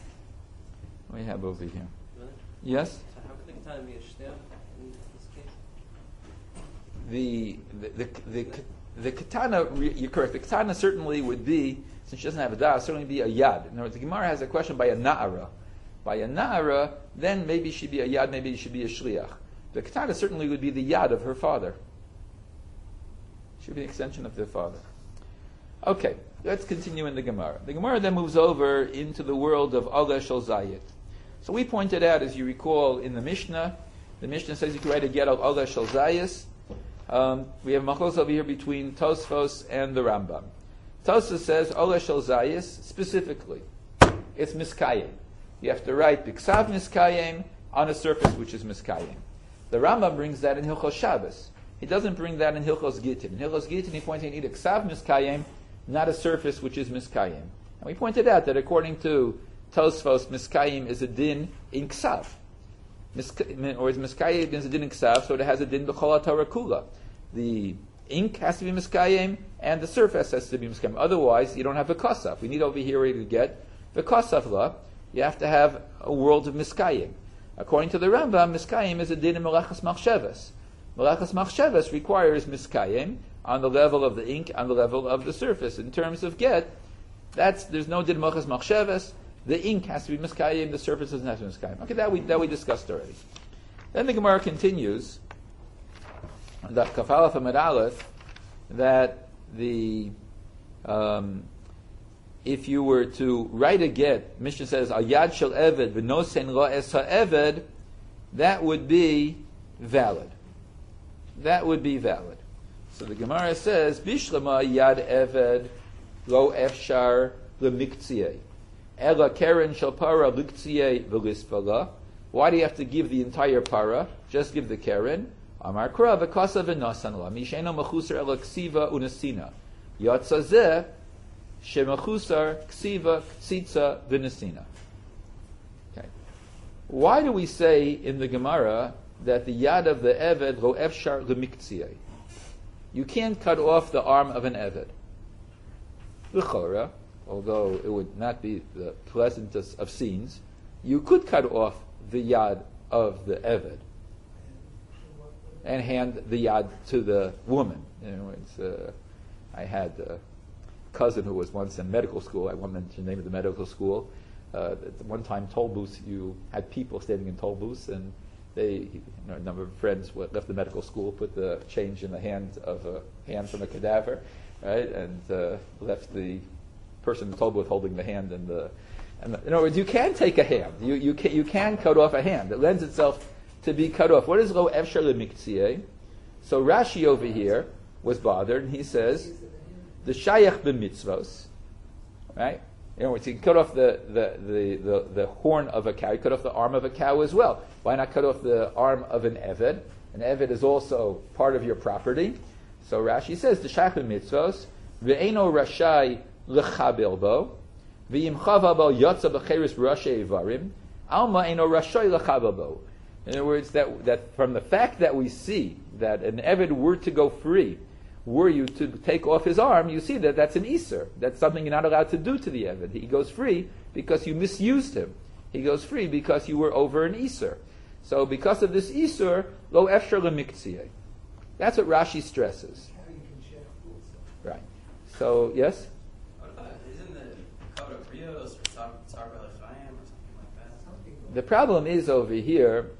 over here. Yes? So how could the Ketana be a shliach in this case? The Ketana, you're correct, the Ketana certainly would be, since she doesn't have a das, certainly be a Yad. In other words, the Gemara has a question by a Na'ara. By a Na'ara, then maybe she'd be a Yad, maybe she'd be a Shliach. The Ketana certainly would be the Yad of her father. She would be an extension of their father. Okay, let's continue in the Gemara. The Gemara then moves over into the world of Aleh Shel Zayit. So we pointed out, as you recall, in the Mishnah says you can write a get of Aleh Shel Zayis. We have machlos over here between Tosfos and the Rambam. Tosfos says Aleh Shel Zayis specifically. It's miskayim. You have to write biksav miskayim on a surface which is miskayim. The Rambam brings that in Hilchos Shabbos. He doesn't bring that in Hilchos Gittin. In Hilchos Gittin he points out you need a ksav miskayim, not a surface which is miskayim. And we pointed out that according to Tosfos, miskayim is a din in ksav. Or is miskayim is a din in ksav, so it has a din b'chol HaTorah kula. The ink has to be miskayim, and the surface has to be miskayim. Otherwise, you don't have a kasaf. We need over here to get the kasaf la. You have to have a world of miskayim. According to the Rambam, miskayim is a din in melachas machshavas. Melachas machshavas requires miskayim on the level of the ink, on the level of the surface. In terms of get, there's no din melachas machshavas. The ink has to be miskayim, the surface doesn't have to be miskayim. Okay, that we discussed already. Then the Gemara continues, the Kafalaf Amid Aleph, that if you were to write a get, Mishnah says, Ayad shel Eved v'nosen lo es ha'eved, that would be valid. That would be valid. So the Gemara says, Bishlama Yad Eved lo efshar lemiktziyeh. Ela keren shel para liktziyeh v'lisfala. Why do you have to give the entire para? Just give the keren. Amar kra v'kasa v'nasan la. Misheno mechusar ela ksiva unasina. Yatsa zeh shemechusar ksiva ksitza v'nasina. Okay. Why do we say in the Gemara that the yad of the Eved lo efshar lemiktziyeh? You can't cut off the arm of an Eved. L'chora, although it would not be the pleasantest of scenes, you could cut off the yad of the Eved and hand the yad to the woman. I had a cousin who was once in medical school. I won't mention the name of the medical school. At one time, toll booths, you had people standing in toll booths, and a number of friends left the medical school, put the change in the hand from a cadaver, right, and left the person in the toll booth holding the hand And in other words, you can take a hand. You can cut off a hand. It lends itself to be cut off. What is lo efshar lemiktsiye? So Rashi over here was bothered, and he says the shayach b'mitzvos, right? In other words, you can cut off the horn of a cow. You cut off the arm of a cow as well. Why not cut off the arm of an eved? An eved is also part of your property. So Rashi says the shayach b'mitzvos ve'eno rashai lechabel bo v'yim chava bo yotza b'cheres rashei ivarim alma eno rashai lechabel bo. In other words, that from the fact that we see that an eved were to go free, were you to take off his arm, you see that that's an iser. That's something you're not allowed to do to the eved. He goes free because you misused him. He goes free because you were over an iser. So because of this iser, lo efshar lemiktsiye. That's what Rashi stresses. Right. So, yes? Isn't the Kavod Brios or Tzar Belechayim or something like that? The problem is over here,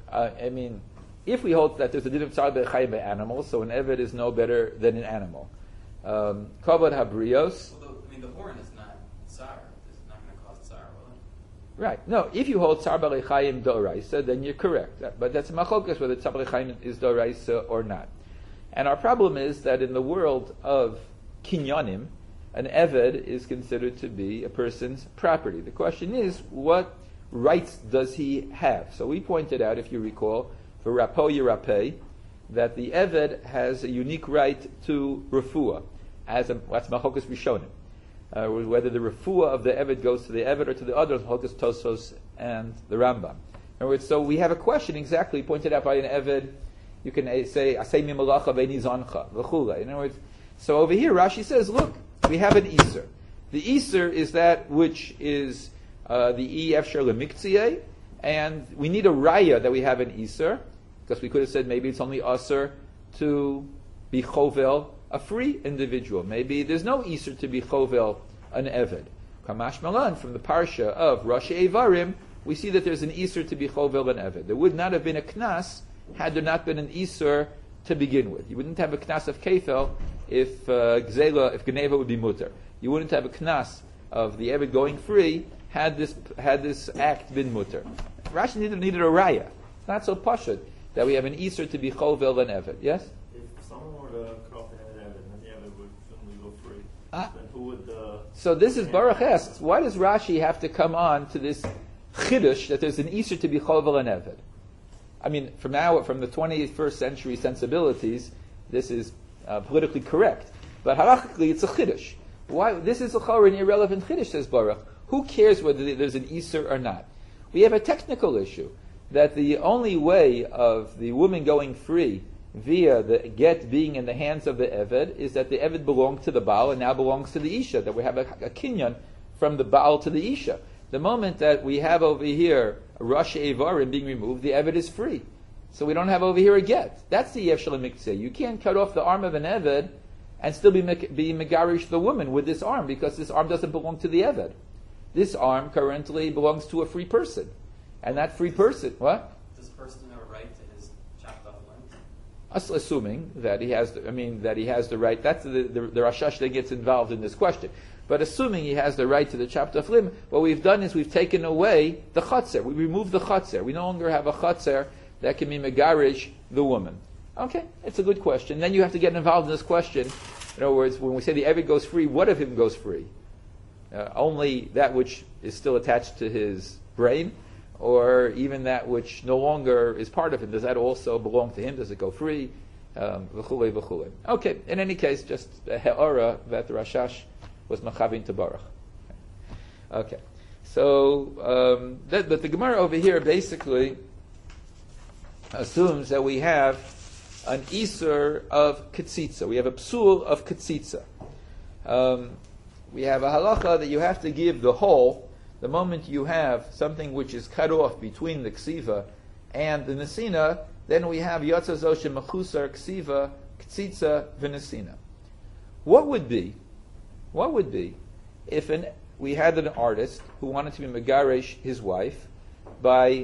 if we hold that there's a din of Tzar Belechayim by animals, so an eved is no better than an animal. Kavod Habrios. Well, the horn is not Tzar. It's not going to cause Tzar, will it? Right. No, if you hold Tzar Belechayim Doraisa, then you're correct. But that's a machokas whether Tzar Belechayim is Doraisa or not. And our problem is that in the world of kinyanim, an eved is considered to be a person's property. The question is, what rights does he have? So we pointed out, if you recall, for Rapo Yerapeh, that the eved has a unique right to refuah, that's machokas rishonim. Whether the refuah of the eved goes to the eved or to the other, machokas Tosos and the Rambam. In other words, so we have a question exactly pointed out by an eved. You can say, "Asay mi malacha ve'ni zancha," v'chulei. In other words, so over here Rashi says, look, we have an iser. The iser is that which is the e efshar lemiktsiye, and we need a raya that we have an iser, because we could have said maybe it's only aser to be chovel a free individual. Maybe there's no iser to be chovel an eved. Kamash Malan, from the parsha of Rashi Evarim, we see that there's an iser to be chovel an eved. There would not have been a knas had there not been an iser to begin with. You wouldn't have a knas of kefel if Geneva would be mutter. You wouldn't have a knas of the eved going free had this act been mutter. Rashi needed a raya. It's not so pashut that we have an iser to be chovel an eved. Yes? If someone were to cut off an eved, then the eved would simply go free. Then who would? So this is Baruch asks, why does Rashi have to come on to this chiddush that there's an iser to be chovel an eved? From the 21st century sensibilities, this is politically correct. But halachically, it's a chiddush. Why? This is an irrelevant chiddush, says Baruch. Who cares whether there's an iser or not? We have a technical issue, that the only way of the woman going free via the get being in the hands of the eved is that the eved belonged to the Baal and now belongs to the Isha, that we have a kinyan from the Baal to the Isha. The moment that we have over here a Rosh Evarim being removed, the eved is free. So we don't have over here a get. That's the Yev Shalom Miktseh. You can't cut off the arm of an eved and still be megarish the woman with this arm, because this arm doesn't belong to the eved. This arm currently belongs to a free person. And that free person, what? Does the person have a right to his chopped off limbs? Us assuming that he has the right. That's the Rashash that gets involved in this question. But assuming he has the right to the chopped off limb, what we've done is we've taken away the chatzer. We removed the chatzer. We no longer have a chatzer that can be megarish the woman. Okay, it's a good question. Then you have to get involved in this question. In other words, when we say the eved goes free, what if him goes free? Only that which is still attached to his brain, or even that which no longer is part of him. Does that also belong to him? Does it go free? V'chulei, v'chulei. Okay, in any case, just a he'ora that the Rashash was machavin to Baruch. Okay, so but the Gemara over here basically assumes that we have an iser of ketzitza. We have a psul of ketzitza. We have a halacha that you have to give the whole the moment you have something which is cut off between the ksiva and the nesina. Then we have yotza zoshe mechusar ksiva ketzitza v'nesina. What would be if we had an artist who wanted to be megaresh his wife by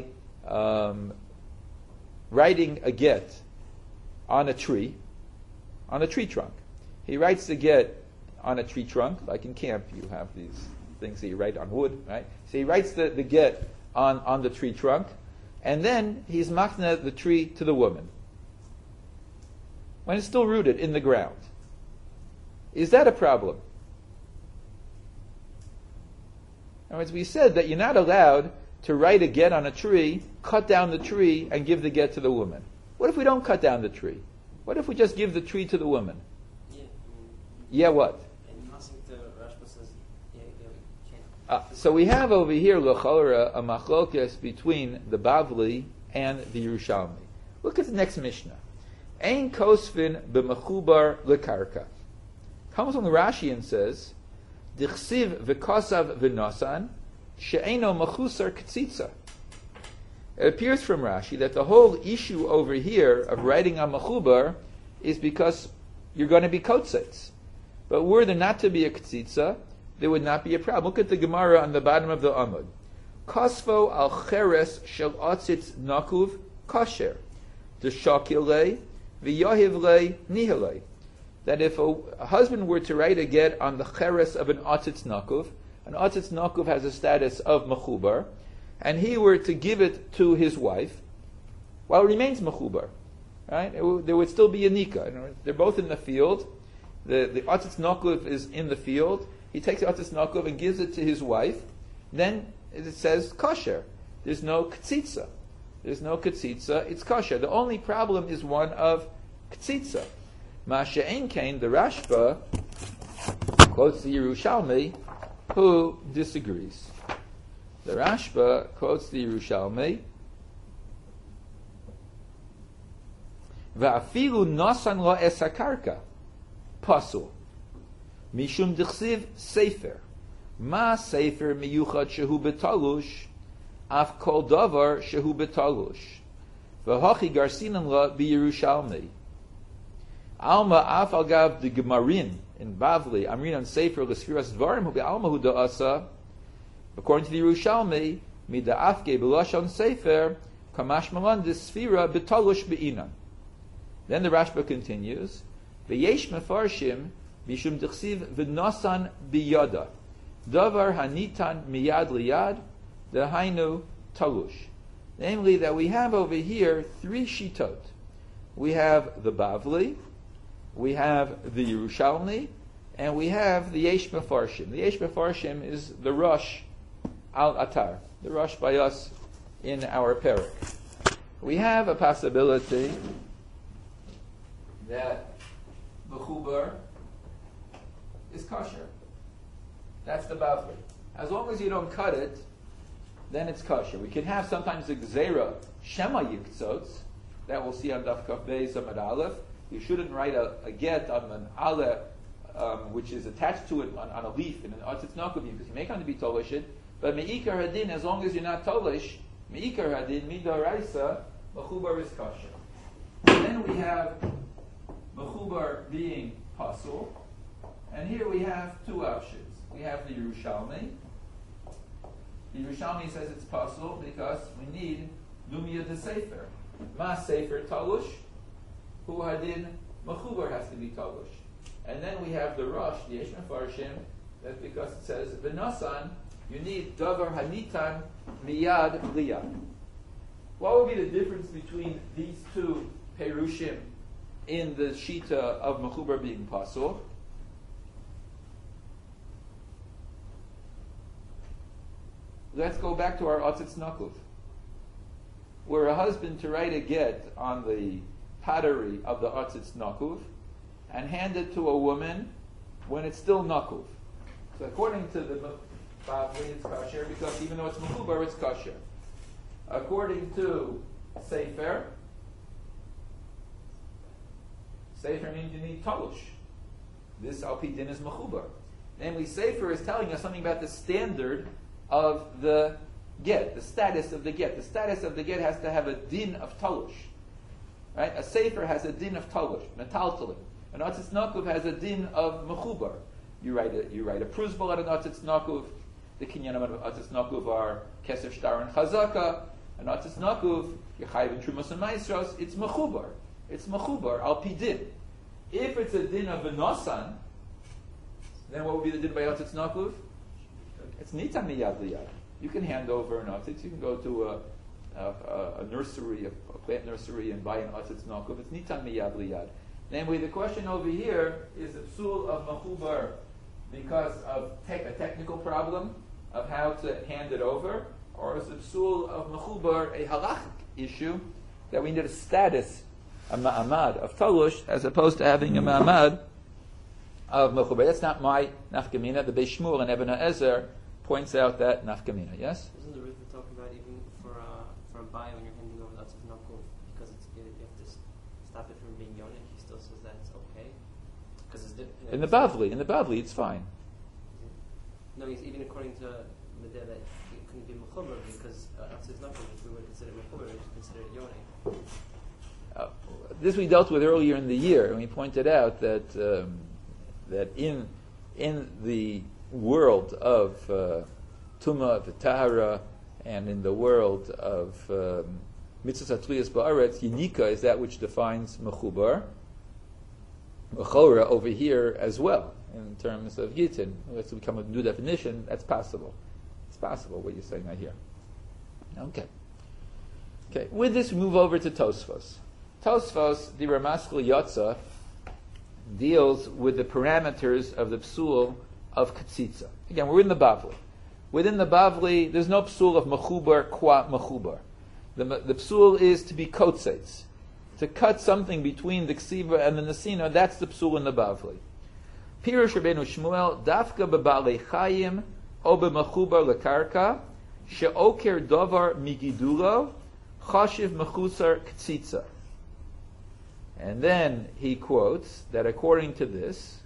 writing a get on a tree trunk? He writes the get on a tree trunk, like in camp you have these things that you write on wood, right? So he writes the get on the tree trunk, and then he's makna the tree to the woman when it's still rooted in the ground. Is that a problem? In other words, we said that you're not allowed to write a get on a tree, cut down the tree, and give the get to the woman. What if we don't cut down the tree? What if we just give the tree to the woman? Yeah, what? And nothing to Rashba says, we can't. So we have over here, l'chora, a machlokes between the Bavli and the Yerushalmi. Look at the next Mishnah. Ein kosfin b'mechubar lekarka. Comes from the Rashi and says, Dichsiv v'kosav v'nosan, she'eno mechusar k'tzitza. It appears from Rashi that the whole issue over here of writing on mechubar is because you're going to be kotzitz. But were there not to be a k'tzitza, there would not be a problem. Look at the Gemara on the bottom of the Amud. Kosfo al cheres shel otzitz nakuv kosher. D'shakilei v'yohivlei nihelei. That if a husband were to write a get on the cheres of an otzitz nakuv has a status of mechubar, and he were to give it to his wife, while it remains mechubar, right? There would still be a nikah. They're both in the field. The otzitz nakuv is in the field. He takes the otzitz nakuv and gives it to his wife. Then it says kosher. There's no k'tzitza. It's kosher. The only problem is one of k'tzitza. Masha Ein Kain, the Rashba, quotes the Yerushalmi, who disagrees. The Rashba quotes the Yerushalmi, Va'afilu nosan lo esakarka, pasul, mishum dichsiv sefer, ma sefer miyuchad shehu betalush, af kol davar shehu betalush, v'hachi garsinan la b'Yerushalmi. Alma af algav de Gemarin in Bavli, Amrin on Sefer l'Sfiras Dvarim hu be'alma hu da'asa. According to the Yerushalmi, mida afge b'lashon Sefer kamash malan d'sfira b'talush be'inan. Then the Rashba continues, v'yesh mefarshim mishum d'chsiv v'nosan biyada davar hanitan miyad liyad dehainu talush. Namely, that we have over here three shitot. We have the Bavli, we have the Yerushalmi, and we have the Yesh Mefarshim. The Yesh Mefarshim is the Rosh al Atar, the Rosh by us in our parak. We have a possibility that Mechubar is kosher. That's the Bavli. As long as you don't cut it, then it's kosher. We can have sometimes a Gzeira Shema Yiktzotz, that we'll see on Daf Kaf Beis Amud Aleph. You shouldn't write a get on an ale, which is attached to it on a leaf in an otzitz nakuv, because you make on to be tolishit. But meikar hadin, as long as you're not tolish, meikar hadin midaraisa mechubar is kosher. Then we have mechubar being pasul, and here we have two options. We have the Yerushalmi. The Yerushalmi says it's pasul because we need lumia de sefer. Ma sefer talush, hu hadin mechubar has to be talush. And then we have the Rosh, the Yesh Mefarshim, that because it says v'nasan, you need davar hanitan miyad liyad. What would be the difference between these two perushim in the shita of mechubar being pasul? Let's go back to our otzitz nakuv. Were a husband to write a get on the pottery of the otzitz nakuv and hand it to a woman when it's still nakuv. So according to the Bavli, it's kosher because even though it's mechubar, it's kosher. According to Sefer means you need talush. This alpi din is mechubar. Namely, Sefer is telling us something about the standard of the get, the status of the get. The status of the get has to have a din of talush. Right? A sefer has a din of talush, metaltalim. An otzitz nakuv has a din of mechubar. You write a pruzbal at an otzitz nakuv. The kinyanim of otzitz nakuv are kesef shtar and chazaka. An otzitz nakuv, yechayiv and trumas and maestros. It's mechubar. Al pi din. If it's a din of v'nosan, then what would be the din by otzitz nakuv? It's nitan miyad liyad. You can hand over an otzitz. You can go to a nursery, a plant nursery, and buy an otzitz nokov. It's nitan miyad liyad. Namely, the question over here is the psul of mechubar because of a technical problem of how to hand it over, or is the psul of mechubar a halachic issue that we need a status, a ma'amad of talush, as opposed to having a ma'amad of mechubar? That's not my nafkamina. The Beis Shmuel and Eben Ezer points out that nafkamina. Yes. Isn't the Ritva talking about even for a buy when you're handing over lots of knuckle because you have to stop it from being yonik? He still says that's okay because it's In the Bavli, it's fine. No, he's even according to the that it couldn't be mechubar because it's knuckle. If we would consider it mechubar, we would consider it yonik. This we dealt with earlier in the year, and we pointed out that that in the world of Tumah, V'Tahara, and in the world of Mitzvah Atliyas Ba'aretz, Yinika is that which defines Mechubar. Mechora over here as well, in terms of Yitin. Let's become a new definition, that's possible. It's possible what you're saying right here. Okay. With this, we move over to Tosfos. Tosfos, the Ramaskal Yotza, deals with the parameters of the psul of Katzitza. Again, we're in the Bavli. Within the Bavli, there's no psul of Mechubar qua Mechubar. The psul is to be kotzetz, to cut something between the Ksiva and the Nesina. That's the psul in the Bavli. Pirush Rabbeinu Shmuel, Dafka b'balei chayim o b'mechubar lekarka, she'oker dovar migidulo, chashiv mechusar Katzitza. And then he quotes that according to this,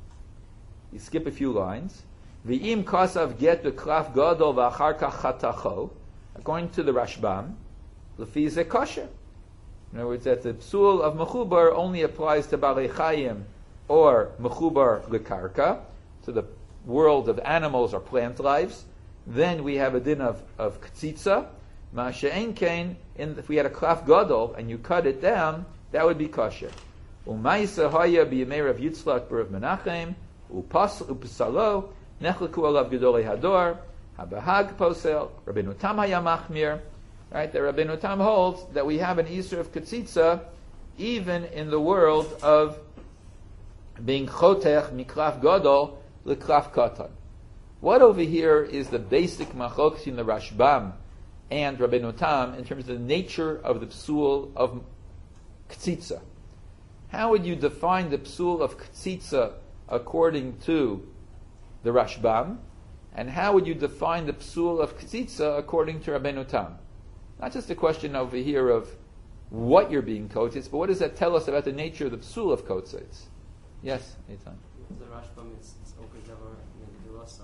you skip a few lines, V'im kasav get b'klaf gadol v'achar kach chatacho, according to the Rashbam, l'fi ze kosher. In other words, that the psul of mechubar only applies to balei chayim or mechubar lekarka, to the world of animals or plant lives. Then we have a din of ktzitza. Ma'ashe'en kain, if we had a klaf gadol and you cut it down, that would be kosher. Umaisa haya b'yemei Rav Yitzchak b'Rav Menachem upasalo nechlaku alav gedolei hador habahag posel Rabbeinu Tam haya machmir. Right, the Rabbeinu Tam holds that we have an Isur of Katzitza even in the world of being chotech miklaf gadol leklaf katan. What over here is the basic machlokas in the Rashbam and Rabbeinu Tam in terms of the nature of the psul of Ktsitza? How would you define the psul of Ktsitza according to the Rashbam? And how would you define the psul of Ktsitza according to Rabbeinu Tam? Not just a question over here of what you're being kotzitz, but what does that tell us about the nature of the psul of kotzitz? Yes, Eitan. The Rashbam, it's oker davar megdula, so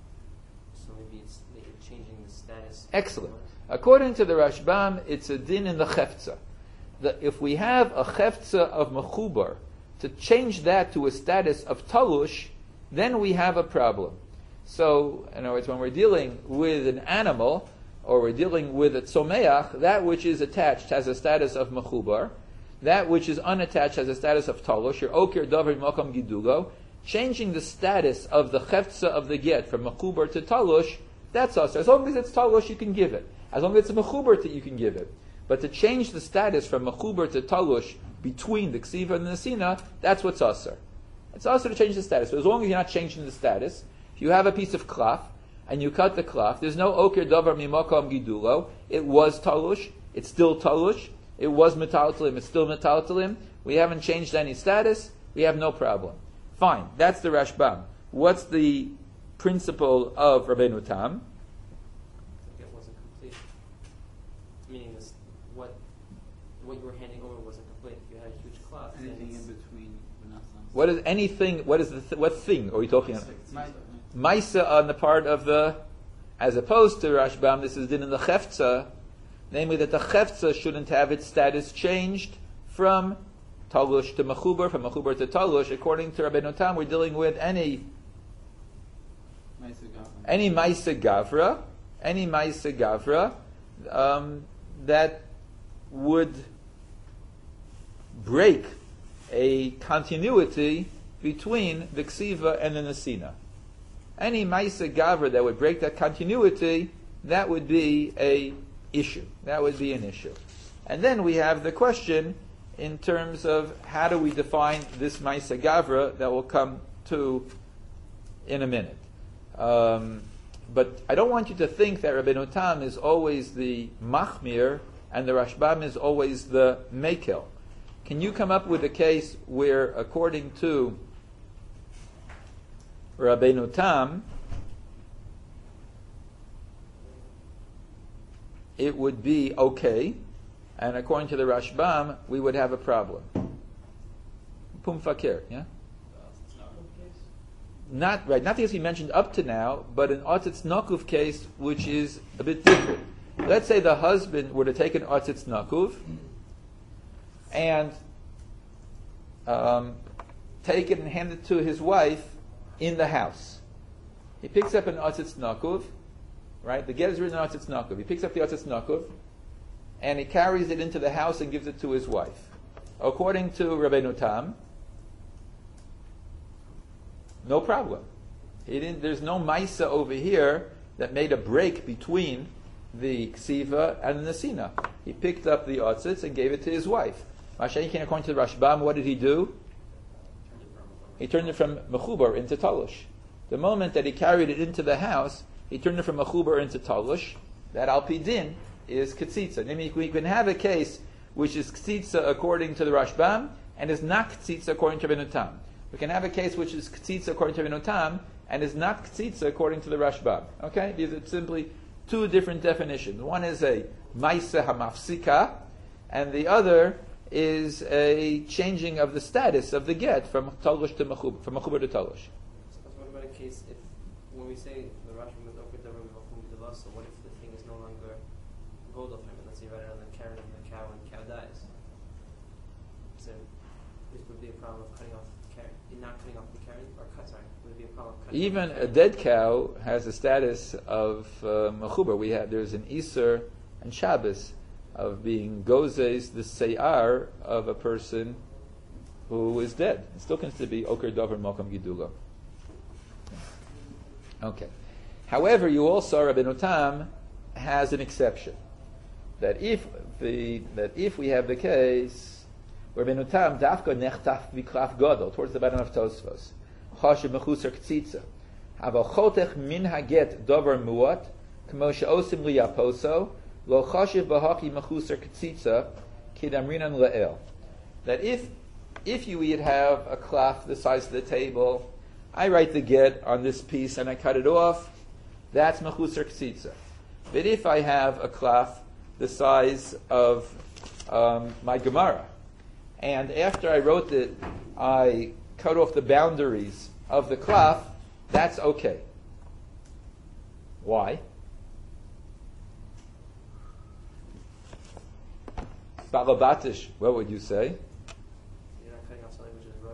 maybe it's changing the status. Excellent. According to the Rashbam, it's a din in the cheftza. That if we have a cheftza of mechubar, to change that to a status of talush, then we have a problem. So, in other words, when we're dealing with an animal, or we're dealing with a tzomeach, that which is attached has a status of mechubar, that which is unattached has a status of talush, or okir davar makam gidulo. Changing the status of the cheftza of the get from mechubar to talush, that's us. As long as it's talush, you can give it. As long as it's mechubar, you can give it. But to change the status from mechubar to talush between the ksiva and the nesina, that's what's asr. It's asr to change the status. But as long as you're not changing the status, if you have a piece of klaf and you cut the klaf, there's no okir davar mimakam gidulo. It was talush. It's still talush. It was metaltalim. It's still metaltalim. We haven't changed any status. We have no problem. Fine. That's the Rashbam. What's the principle of Rabbeinu Tam? It wasn't complete. Meaning this, what you were handing over wasn't complete. If you had a huge cloth. Anything in between Menachem. What is anything? What is what thing are we talking about? Maisa on the part of the, as opposed to Rashbam, this is din in the cheftza, namely that the cheftza shouldn't have its status changed from talush to mechubar, from mechubar to talush. According to Rabbeinu Tam, we're dealing with any maisa gavra, that would break a continuity between the ksiva and the nesina. Any Maisa Gavra that would break that continuity, that would be a issue. That would be an issue. And then we have the question in terms of how do we define this Maisa Gavra that will come to in a minute. But I don't want you to think that Rabbeinu Tam is always the Machmir and the Rashbam is always the Mekel. Can you come up with a case where, according to Rabbeinu Tam, it would be okay, and according to the Rashbam, we would have a problem? Pum fakir, yeah? Not right. Not the case we mentioned up to now, but an Otzitz Nakuv case, which is a bit different. Let's say the husband were to take an Otzitz Nakuv and take it and hand it to his wife in the house. He picks up an Otzitz Nakuv, right? The get is written on Otzitz Nakuv. He picks up the Otzitz Nakuv and he carries it into the house and gives it to his wife. According to Rabbeinu Tam, no problem. There's no Maisa over here that made a break between the Ksiva and the Nesina. He picked up the Otzitz and gave it to his wife. Mashayin, according to the Rashbam, what did he do? He turned it from Mechubar into Talush. The moment that he carried it into the house, he turned it from Mechubar into Talush. That Al-Pi Din is Ketzitza. I mean, we can have a case which is Ketzitza according to the Rashbam and is not Ketzitza according to Rabbeinu Tam. We can have a case which is Ketzitza according to Rabbeinu Tam and is not Ketzitza according to the Rashbam. Okay? These are simply two different definitions. One is a Maisa Hamafsika, and the other is a changing of the status of the get from Talush to Mechubar, from Mechubar to Talush. So what about a case if, when we say the Rashbam is Oker Davar Mevachum B'Davas, so what if the thing is no longer gold of him, and let's say rather than carrying the cow and the cow dies? So this would be a problem of cutting off not cutting off the carrot, or would it be a problem of cutting Even off a dead cow has a status of Mechubar. There's an Isser and Shabbos of being Gozes, the Seyar of a person who is dead. It still considered to be Oker Davar Mokum Gidula. Okay. However, you also, Rabbeinu Tam has an exception. That if we have the case Rabbeinu Tam dafka nechtaf v'klaf gadol towards the bottom of Tosfos. Chashiv mechusar k'tzitza. Hava chotech min haget davar muat k'mo she'osim liyaposo lo chashiv b'haki mechusar k'tzitza k'damrinan le'el. That if you would have a klaf the size of the table, I write the get on this piece and I cut it off, that's mechusar k'tzitza. But if I have a klaf the size of my Gemara, and after I wrote it, I cut off the boundaries of the klaf, that's okay. Why? Balabatish, what would you say? You're not cutting off something which is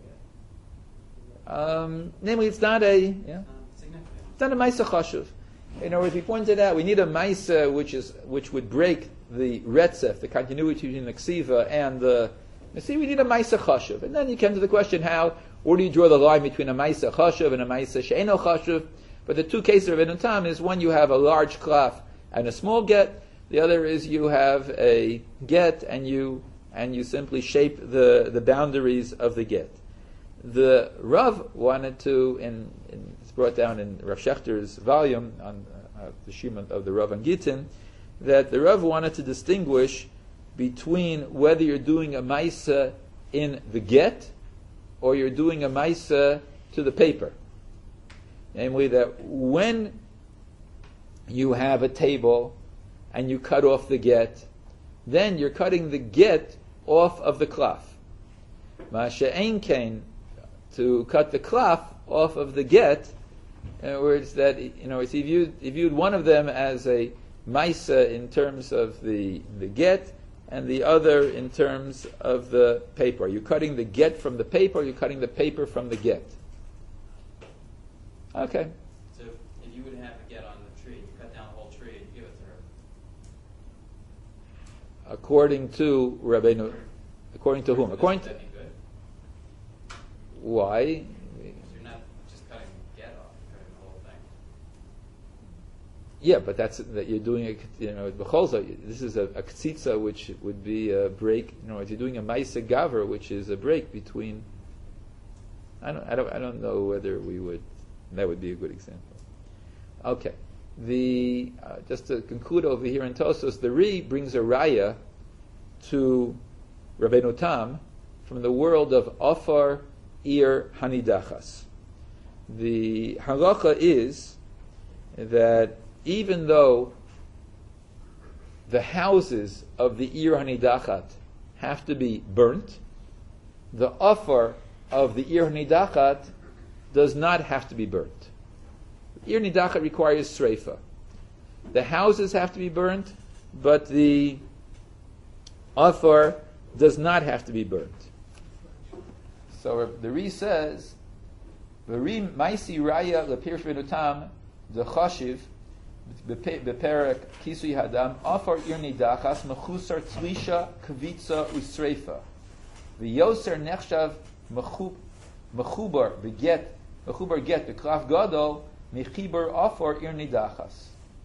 royal. Namely, it's not a Significant. it's not a Maisa Chashuv. In other words, we pointed out we need a Maisa which would break the Retzef, the continuity between the Ksiva and the. You see, we need a Maisa Chashuv. And then you come to the question, where do you draw the line between a Maisa Chashuv and a Maisa She'eno Chashuv? But the two cases of Rabbeinu Tam is one, you have a large klaf and a small get. The other is you have a get and you simply shape the boundaries of the get. The Rav wanted to, and it's brought down in Rav Shechter's volume on the Shima of the Rav and Gittin, that the Rav wanted to distinguish between whether you're doing a Maisa in the get or you're doing a Maisa to the paper. Namely, that when you have a table and you cut off the get, then you're cutting the get off of the klaf. Ma'ashe'en kain, to cut the klaf off of the get, in other words, that he viewed one of them as a Maisa in terms of the get, and the other in terms of the paper. Are you cutting the get from the paper, or are you cutting the paper from the get? Okay. So if you would have a get on the tree, you cut down the whole tree and give it to her. According to Rabbeinu, according to whom? According to Would that be good? why? Because you're not just cutting the get off, you're cutting Yeah, but that's that you're doing this is a ktsitsa, which would be a break. You're doing a ma'isa gaver, which is a break between. I don't know whether that would be a good example. Okay, just to conclude over here in Tosos, the Ri brings a raya to Rabbeinu Tam from the world of Afar Ir Hanidachas. The halacha is that even though the houses of the Ir Hanidachat have to be burnt, the Afar of the Ir Hanidachat does not have to be burnt. Ir Hanidachat requires sreifa. The houses have to be burnt, but the Afar does not have to be burnt. So the Ri says, "V'ri ma'isi raya lepirsh v'nutam the chashiv beperek kisui hadam afar ir nidachas mechusar tzlisha kvitza usreifa v'yoser nechshav mechubar get beklaf gadol mechibar afar ir nidachas."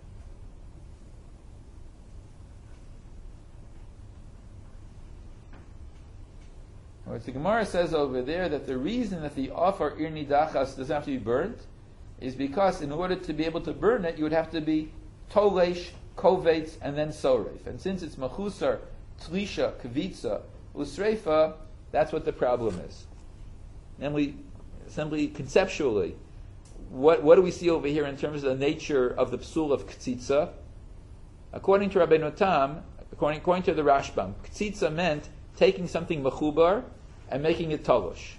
The Gemara says over there that the reason that the Afar Ir Nidachas doesn't have to be burnt is because in order to be able to burn it, you would have to be Tolesh, Kovetz, and then Soreif. And since it's Machusar, Tlisha, Kvitza, Usreifa, that's what the problem is. And we simply conceptually, what do we see over here in terms of the nature of the psul of Ktsitza? According to Rabbeinu Tam, according to the Rashbam, Ktsitza meant taking something mechubar and making it talosh.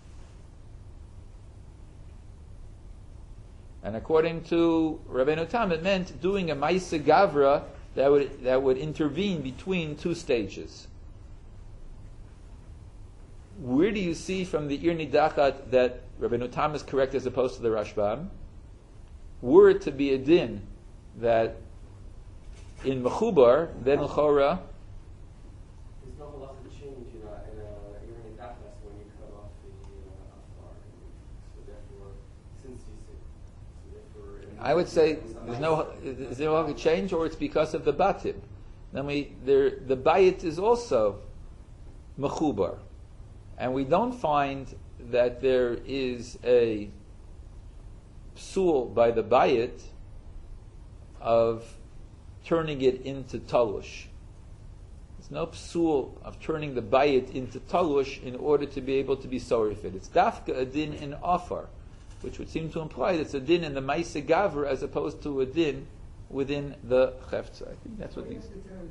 And according to Rabbeinu Tam, it meant doing a ma'isa gavra that would intervene between two stages. Where do you see from the Ir Nidachat that Rabbeinu Tam is correct as opposed to the Rashbam? Were it to be a din that in mechubar, then l'chora, there's no halachic change in Ir Nidachas when you cut off the afar. So therefore, since you say, I would say there's no halachic change, or it's because of the batim. Then the bayit is also mechubar, and we don't find that there is a psul by the bayit of turning it into talush. There's no psul of turning the bayit into talush in order to be able to be sorry fit. It's dafka a din in afar, which would seem to imply that it's a din in the ma'ase gaver as opposed to a din within the chefza. I think that's what these.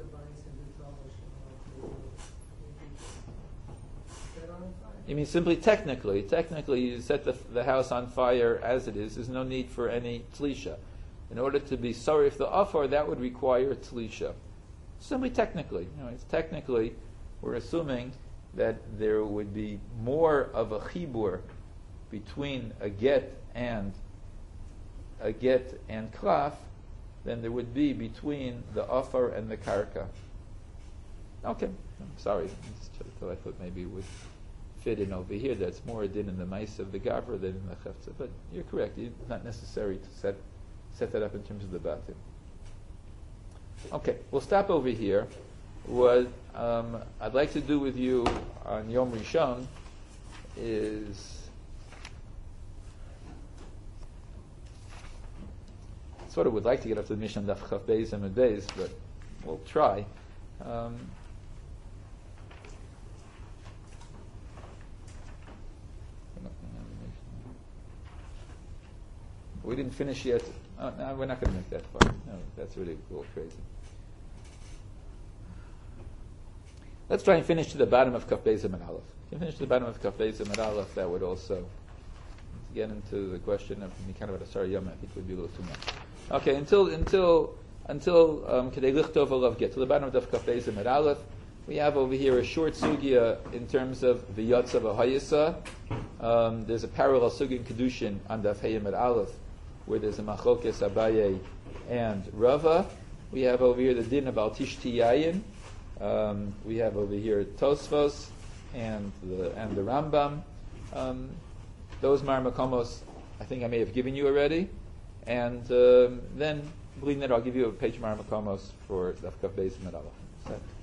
You mean simply technically? Technically, you set the house on fire as it is. There's no need for any tlisha. In order to be sorry if the afar, that would require tlisha. Simply technically. It's technically, we're assuming that there would be more of a chibur between a get and klaf than there would be between the afar and the karka. Okay, I'm sorry. I thought maybe it would fit in over here. That's more a din in the mice of the gavra than in the chefza. But you're correct. It's not necessary to set that up in terms of the batim. Okay, we'll stop over here. What I'd like to do with you on Yom Rishon is sort of would like to get up to the Mishnah Daf Chaf Beis and Beis, but we'll try. We didn't finish yet. Oh, no, we're not going to make that far. No, that's really a little crazy. Let's try and finish to the bottom of Kaf Beis and Aleph. If you finish to the bottom of Kaf Beis and Aleph, that would also get into the question of kind of a Asar Yom. I think would be a little too much. Okay, until Kedei Lichtov Olav get to the bottom of Kaf Beis and Aleph, we have over here a short sugya in terms of the Yotzav Hayisa. There's a parallel sugya in Kedushin on Daf Hey Amud Aleph, where there's a Machlokes Abaye and Rava. We have over here the din of Al Tishti Yayin. We have over here Tosfos and the Rambam. Those Mar Makomos, I think I may have given you already. And then Bleeding it, I'll give you a page Maramakamos for Dafka Beis Medalach.